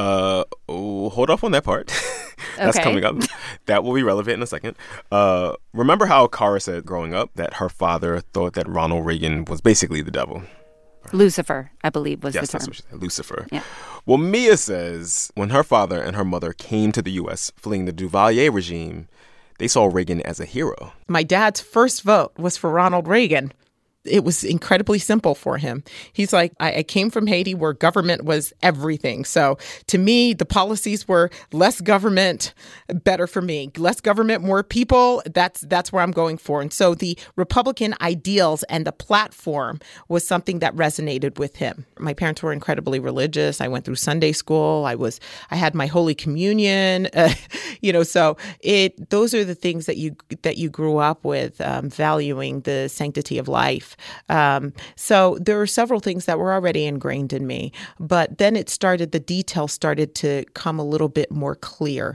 Hold off on that part. That's Okay. coming up. That will be relevant in a second. Remember how Kara said growing up that her father thought that Ronald Reagan was basically the devil? Lucifer, I believe, was Yes, the term. that's what she said, Lucifer. Yeah. Well, Mia says when her father and her mother came to the U.S. fleeing the Duvalier regime, they saw Reagan as a hero. My dad's first vote was for Ronald Reagan. It was incredibly simple for him. He's like, I came from Haiti where government was everything. So to me, the policies were less government, better for me. Less government, more people. That's where I'm going for. And so the Republican ideals and the platform was something that resonated with him. My parents were incredibly religious. I went through Sunday school. I had my Holy Communion. So those are the things that you grew up with, valuing the sanctity of life. So there were several things that were already ingrained in me, but then the details started to come a little bit more clear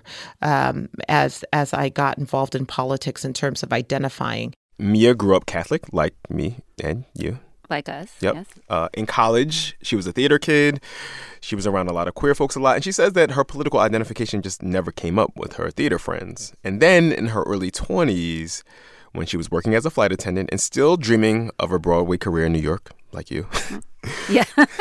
as I got involved in politics in terms of identifying. Mia grew up Catholic, like me and you. Like us, Yep. yes. In college, she was a theater kid. She was around a lot of queer folks a lot. And she says that her political identification just never came up with her theater friends. And then in her early 20s, when she was working as a flight attendant and still dreaming of a Broadway career in New York, like you. Yeah,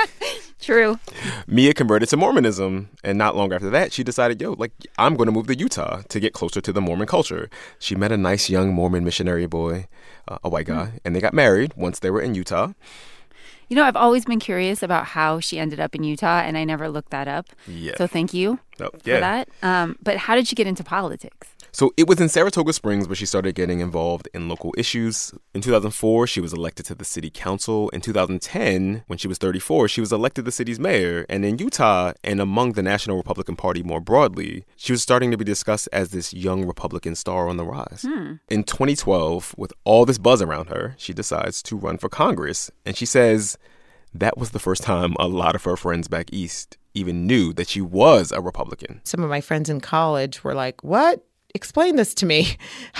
true. Mia converted to Mormonism, and not long after that, she decided, I'm going to move to Utah to get closer to the Mormon culture. She met a nice young Mormon missionary boy, a white guy, and they got married once they were in Utah. You know, I've always been curious about how she ended up in Utah, and I never looked that up. Yeah. So thank you for that. But how did she get into politics? So it was in Saratoga Springs where she started getting involved in local issues. In 2004, she was elected to the city council. In 2010, when she was 34, she was elected the city's mayor. And in Utah, and among the National Republican Party more broadly, she was starting to be discussed as this young Republican star on the rise. In 2012, with all this buzz around her, she decides to run for Congress. And she says that was the first time a lot of her friends back east even knew that she was a Republican. Some of my friends in college were like, what? Explain this to me.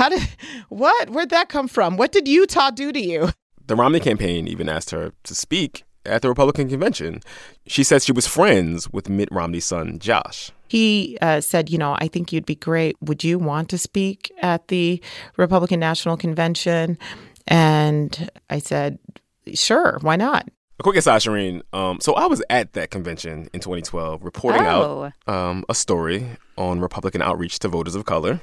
Where'd that come from? What did Utah do to you? The Romney campaign even asked her to speak at the Republican convention. She says she was friends with Mitt Romney's son, Josh. He said, I think you'd be great. Would you want to speak at the Republican National Convention? And I said, sure, why not? A quick aside, Shireen. So I was at that convention in 2012 reporting out a story on Republican outreach to voters of color.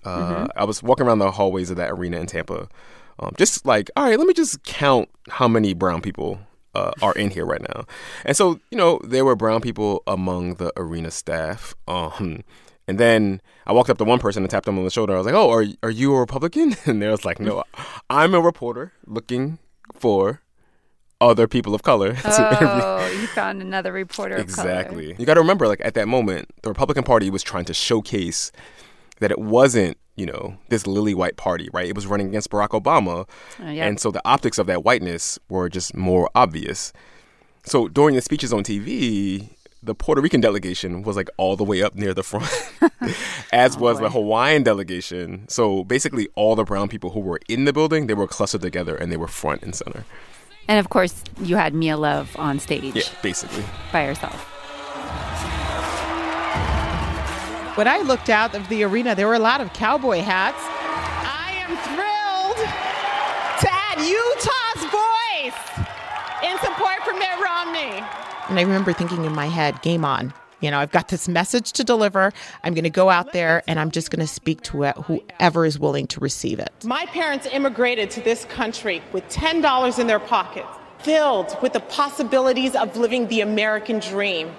I was walking around the hallways of that arena in Tampa, just like, all right, let me just count how many brown people are in here right now. And so, there were brown people among the arena staff. And then I walked up to one person and tapped them on the shoulder. I was like, oh, are you a Republican? And they was like, no, I'm a reporter looking for other people of color to interview. Oh, you found another reporter of color. Exactly. You got to remember, at that moment, the Republican Party was trying to showcase that it wasn't, this lily white party, right? It was running against Barack Obama. And so the optics of that whiteness were just more obvious. So during the speeches on TV, the Puerto Rican delegation was all the way up near the front, as was the Hawaiian delegation. So basically all the brown people who were in the building, they were clustered together and they were front and center. And of course, you had Mia Love on stage. Yeah, basically. By herself. When I looked out of the arena, there were a lot of cowboy hats. I am thrilled to add Utah's voice in support for Mitt Romney. And I remember thinking in my head, game on. I've got this message to deliver. I'm going to go out there and I'm just going to speak to whoever is willing to receive it. My parents immigrated to this country with $10 in their pockets, filled with the possibilities of living the American dream.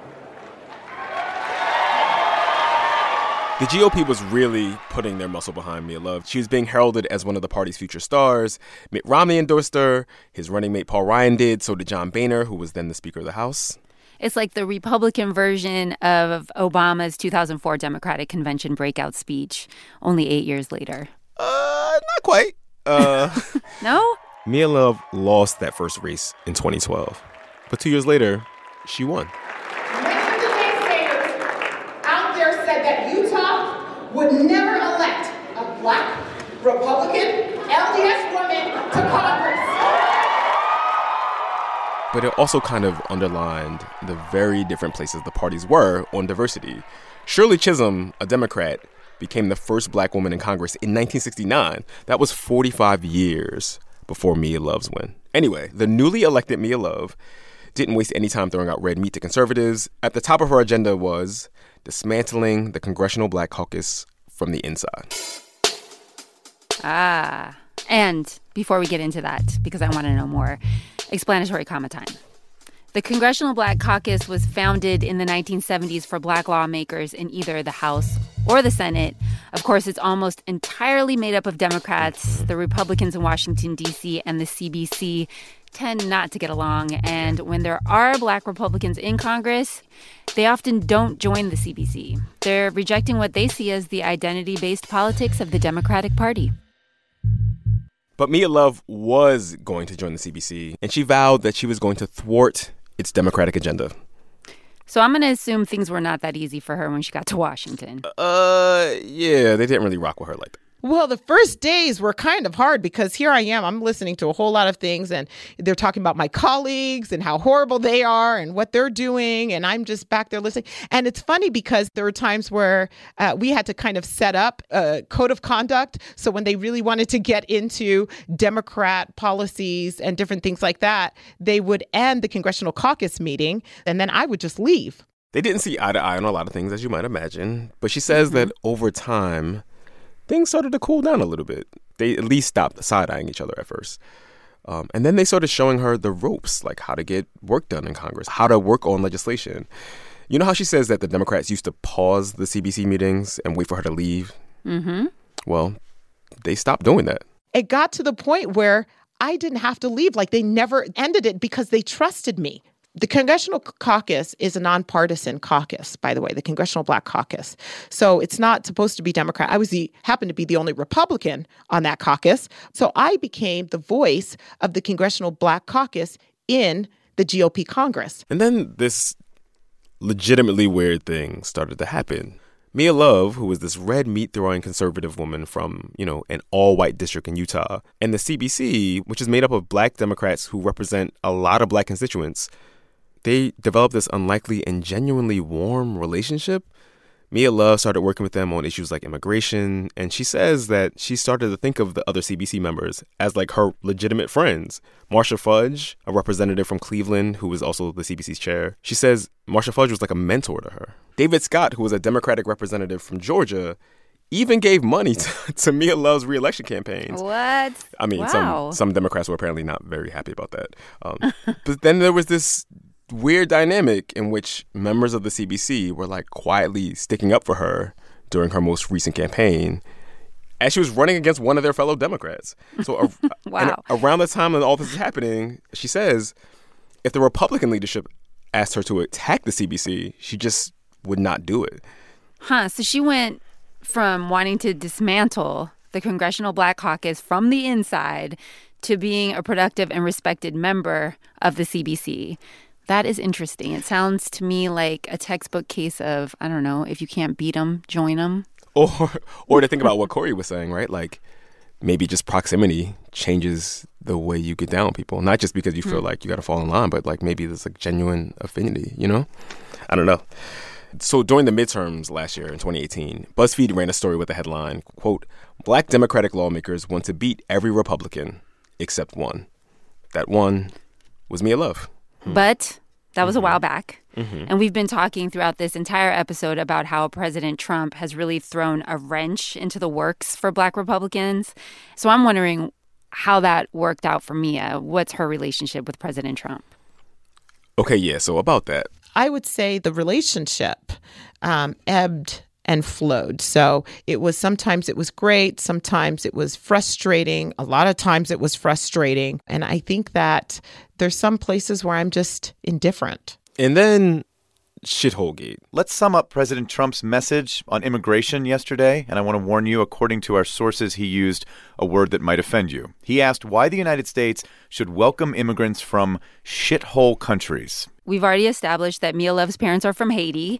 The GOP was really putting their muscle behind Mia Love. She was being heralded as one of the party's future stars. Mitt Romney endorsed her. His running mate Paul Ryan did. So did John Boehner, who was then the Speaker of the House. It's like the Republican version of Obama's 2004 Democratic Convention breakout speech, only 8 years later. Not quite. No? Mia Love lost that first race in 2012. But 2 years later, she won. Many of the naysayers out there said that Utah would never elect a black Republican LDS woman to Congress. But it also kind of underlined the very different places the parties were on diversity. Shirley Chisholm, a Democrat, became the first black woman in Congress in 1969. That was 45 years before Mia Love's win. Anyway, the newly elected Mia Love didn't waste any time throwing out red meat to conservatives. At the top of her agenda was dismantling the Congressional Black Caucus from the inside. And before we get into that, because I want to know more, explanatory comment time. The Congressional Black Caucus was founded in the 1970s for black lawmakers in either the House or the Senate. Of course, it's almost entirely made up of Democrats. The Republicans in Washington, D.C., and the CBC tend not to get along. And when there are black Republicans in Congress, they often don't join the CBC. They're rejecting what they see as the identity-based politics of the Democratic Party. But Mia Love was going to join the CBC, and she vowed that she was going to thwart its Democratic agenda. So I'm going to assume things were not that easy for her when she got to Washington. Yeah, they didn't really rock with her like that. Well, the first days were kind of hard because here I am. I'm listening to a whole lot of things and they're talking about my colleagues and how horrible they are and what they're doing. And I'm just back there listening. And it's funny because there were times where we had to kind of set up a code of conduct. So when they really wanted to get into Democrat policies and different things like that, they would end the Congressional Caucus meeting and then I would just leave. They didn't see eye to eye on a lot of things, as you might imagine. But she says that over time, things started to cool down a little bit. They at least stopped side-eyeing each other at first. And then they started showing her the ropes, like how to get work done in Congress, how to work on legislation. You know how she says that the Democrats used to pause the CBC meetings and wait for her to leave? Mm-hmm. Well, they stopped doing that. It got to the point where I didn't have to leave. Like, they never ended it because they trusted me. The Congressional Caucus is a nonpartisan caucus, by the way, the Congressional Black Caucus. So it's not supposed to be Democrat. I happened to be the only Republican on that caucus. So I became the voice of the Congressional Black Caucus in the GOP Congress. And then this legitimately weird thing started to happen. Mia Love, who was this red meat-throwing conservative woman from, an all-white district in Utah, and the CBC, which is made up of black Democrats who represent a lot of black constituents, they developed this unlikely and genuinely warm relationship. Mia Love started working with them on issues like immigration, and she says that she started to think of the other CBC members as like her legitimate friends. Marcia Fudge, a representative from Cleveland who was also the CBC's chair, she says Marcia Fudge was like a mentor to her. David Scott, who was a Democratic representative from Georgia, even gave money to Mia Love's re-election campaigns. What? I mean, wow. some Democrats were apparently not very happy about that. But then there was this weird dynamic in which members of the CBC were like quietly sticking up for her during her most recent campaign as she was running against one of their fellow Democrats. So wow. Around the time that all this is happening, she says if the Republican leadership asked her to attack the CBC, she just would not do it. So she went from wanting to dismantle the Congressional Black Caucus from the inside to being a productive and respected member of the CBC. That is interesting. It sounds to me like a textbook case of, I don't know, if you can't beat them, join them. Or to think about what Corey was saying, right? Like maybe just proximity changes the way you get down on people. Not just because you feel like you got to fall in line, but like maybe there's like genuine affinity, I don't know. So during the midterms last year in 2018, BuzzFeed ran a story with the headline, quote, "Black Democratic lawmakers want to beat every Republican except one." That one was Mia Love. But that was a while back. And we've been talking throughout this entire episode about how President Trump has really thrown a wrench into the works for black Republicans. So I'm wondering how that worked out for Mia. What's her relationship with President Trump? Okay, yeah, so about that. I would say the relationship ebbed and flowed. So sometimes it was great. Sometimes it was frustrating. A lot of times it was frustrating. And I think that there's some places where I'm just indifferent. And then Shithole-gate. Let's sum up President Trump's message on immigration yesterday, and I want to warn you, according to our sources, he used a word that might offend you. He asked why the United States should welcome immigrants from shithole countries. We've already established that Mia Love's parents are from Haiti,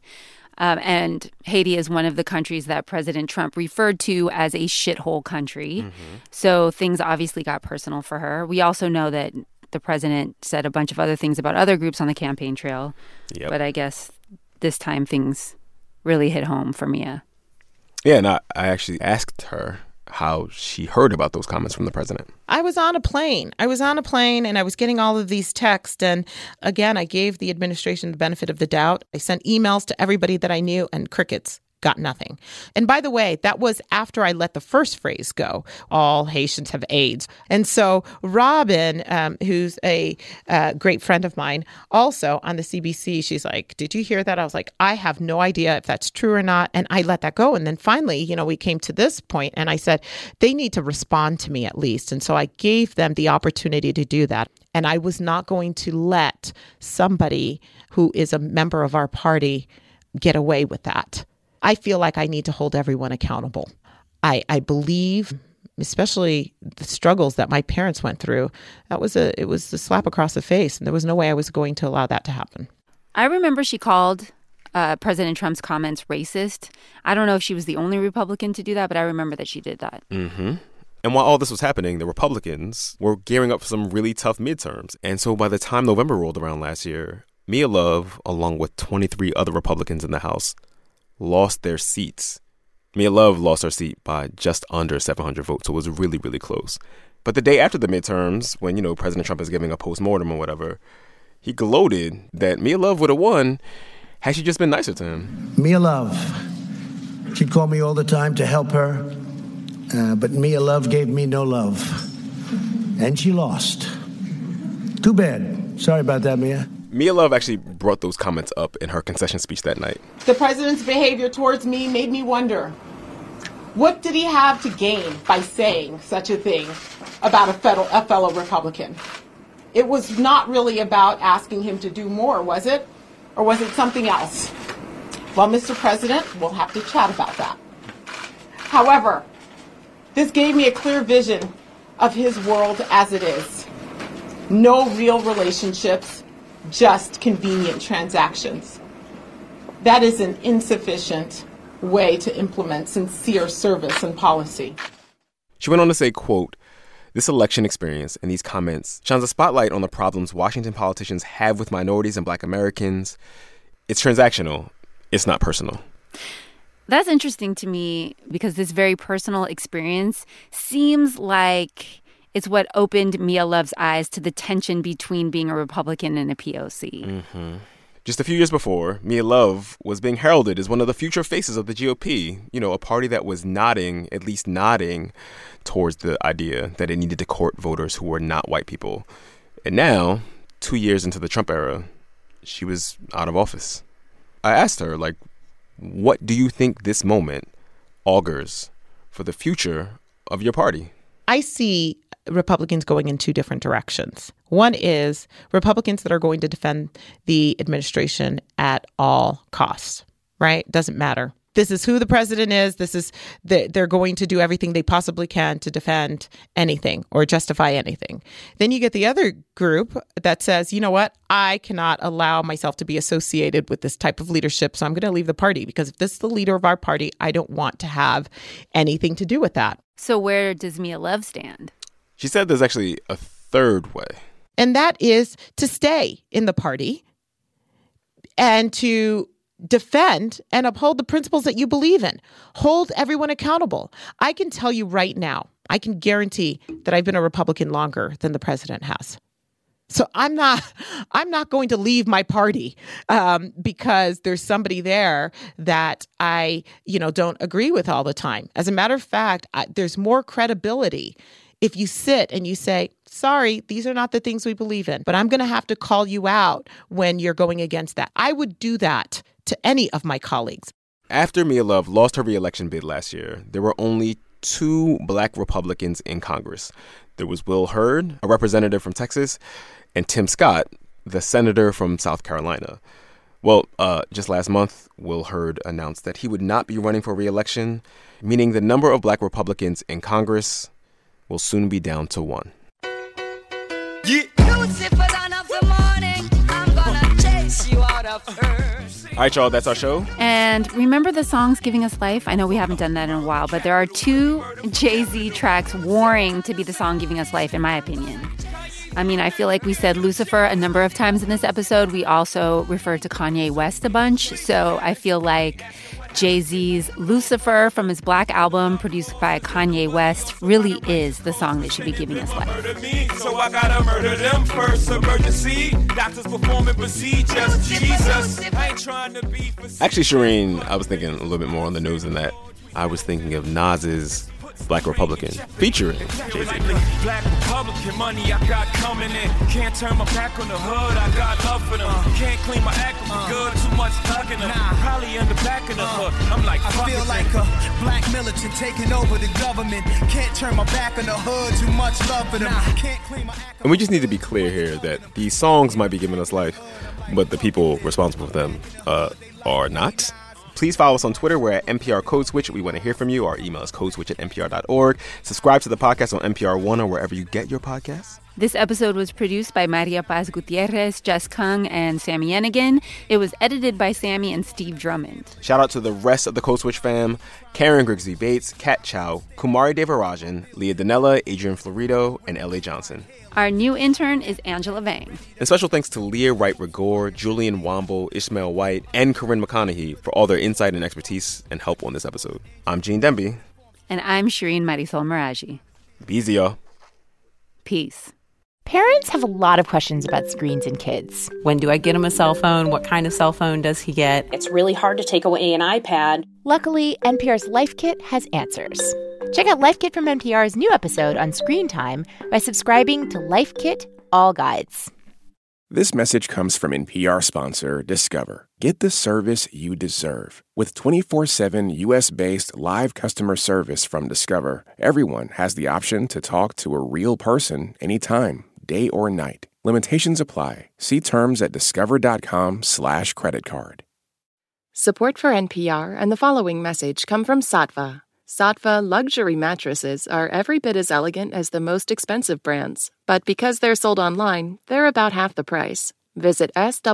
and Haiti is one of the countries that President Trump referred to as a shithole country. Mm-hmm. So things obviously got personal for her. We also know that the president said a bunch of other things about other groups on the campaign trail. Yep. But I guess this time things really hit home for Mia. Yeah, and I actually asked her how she heard about those comments from the president. I was on a plane and I was getting all of these texts. And again, I gave the administration the benefit of the doubt. I sent emails to everybody that I knew and crickets. Got nothing. And by the way, that was after I let the first phrase go, all Haitians have AIDS. And so Robin, who's a great friend of mine, also on the CBC, she's like, did you hear that? I was like, I have no idea if that's true or not. And I let that go. And then finally, we came to this point and I said, they need to respond to me at least. And so I gave them the opportunity to do that. And I was not going to let somebody who is a member of our party get away with that. I feel like I need to hold everyone accountable. I believe, especially the struggles that my parents went through, it was a slap across the face, and there was no way I was going to allow that to happen. I remember she called President Trump's comments racist. I don't know if she was the only Republican to do that, but I remember that she did that. Mm-hmm. And while all this was happening, the Republicans were gearing up for some really tough midterms. And so by the time November rolled around last year, Mia Love, along with 23 other Republicans in the House, lost their seats. Mia Love lost her seat by just under 700 votes, so it was really, really close. But the day after the midterms, when, President Trump is giving a postmortem or whatever, he gloated that Mia Love would have won had she just been nicer to him. Mia Love, she'd call me all the time to help her, but Mia Love gave me no love. And she lost. Too bad. Sorry about that, Mia. Mia Love actually brought those comments up in her concession speech that night. The president's behavior towards me made me wonder, what did he have to gain by saying such a thing about a fellow Republican? It was not really about asking him to do more, was it? Or was it something else? Well, Mr. President, we'll have to chat about that. However, this gave me a clear vision of his world as it is. No real relationships, just convenient transactions. That is an insufficient way to implement sincere service and policy. She went on to say, quote, this election experience and these comments shines a spotlight on the problems Washington politicians have with minorities and Black Americans. It's transactional. It's not personal. That's interesting to me because this very personal experience seems like it's what opened Mia Love's eyes to the tension between being a Republican and a POC. Mm-hmm. Just a few years before, Mia Love was being heralded as one of the future faces of the GOP, a party that was at least nodding towards the idea that it needed to court voters who were not white people. And now, 2 years into the Trump era, she was out of office. I asked her, what do you think this moment augurs for the future of your party? I see Republicans going in two different directions. One is Republicans that are going to defend the administration at all costs, right? Doesn't matter. This is who the president is. They're going to do everything they possibly can to defend anything or justify anything. Then you get the other group that says, you know what? I cannot allow myself to be associated with this type of leadership, so I'm going to leave the party because if this is the leader of our party, I don't want to have anything to do with that. So where does Mia Love stand? She said there's actually a third way. And that is to stay in the party and to defend and uphold the principles that you believe in. Hold everyone accountable. I can tell you right now, I can guarantee that I've been a Republican longer than the president has. So I'm not going to leave my party because there's somebody there that I, don't agree with all the time. As a matter of fact, there's more credibility if you sit and you say, sorry, these are not the things we believe in, but I'm going to have to call you out when you're going against that. I would do that to any of my colleagues. After Mia Love lost her re-election bid last year, there were only 2 Black Republicans in Congress. There was Will Hurd, a representative from Texas, and Tim Scott, the senator from South Carolina. Well, just last month, Will Hurd announced that he would not be running for re-election, meaning the number of black Republicans in Congress will soon be down to one. Yeah. All right, y'all, that's our show. And remember the songs giving us life? I know we haven't done that in a while, but there are 2 Jay-Z tracks warring to be the song giving us life, in my opinion. I mean, I feel like we said Lucifer a number of times in this episode. We also referred to Kanye West a bunch. So I feel like Jay-Z's Lucifer from his Black album, produced by Kanye West, really is the song that should be giving us life. So I gotta murder them first. Emergency. Doctors performing procedures. Jesus. I ain't trying to be. Actually, Shireen, I was thinking a little bit more on the nose than that. I was thinking of Nas's Black Republican featuring Jay-Z. Black Republican money I got coming in. Can't turn my back on the hood. I got love for them. Can't clean my act good. Too much thugging them. Probably in the back of the hood. I'm like, I feel like a black militant taking over the government. Can't turn my back on the hood. Too much love for them. Can't clean my act. And we just need to be clear here that these songs might be giving us life, but the people responsible for them are not. Please follow us on Twitter. We're at NPR Code Switch. We want to hear from you. Our email is codeswitch@npr.org. Subscribe to the podcast on NPR One or wherever you get your podcasts. This episode was produced by Maria Paz Gutierrez, Jess Kung, and Sammy Yenigan. It was edited by Sammy and Steve Drummond. Shout out to the rest of the Code Switch fam: Karen Grigsby Bates, Kat Chow, Kumari Devarajan, Leah Dinella, Adrian Florido, and L.A. Johnson. Our new intern is Angela Vang. And special thanks to Leah Wright-Rigor, Julian Womble, Ishmael White, and Corinne McConaughey for all their insight and expertise and help on this episode. I'm Gene Demby. And I'm Shireen Marisol Meraji. Be easy, y'all. Peace. Parents have a lot of questions about screens and kids. When do I get him a cell phone? What kind of cell phone does he get? It's really hard to take away an iPad. Luckily, NPR's Life Kit has answers. Check out Life Kit from NPR's new episode on screen time by subscribing to Life Kit All Guides. This message comes from NPR sponsor Discover. Get the service you deserve. With 24/7 U.S.-based live customer service from Discover, everyone has the option to talk to a real person anytime, day or night. Limitations apply. See terms at discover.com/creditcard. Support for NPR and the following message come from Saatva. Saatva luxury mattresses are every bit as elegant as the most expensive brands, but because they're sold online, they're about half the price. Visit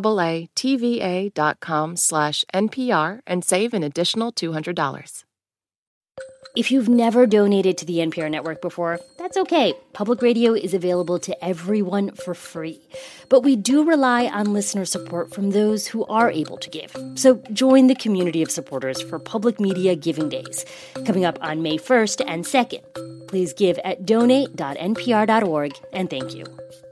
SAATVA.com/NPR and save an additional $200. If you've never donated to the NPR network before, that's okay. Public radio is available to everyone for free. But we do rely on listener support from those who are able to give. So join the community of supporters for Public Media Giving Days, coming up on May 1st and 2nd. Please give at donate.npr.org, and thank you.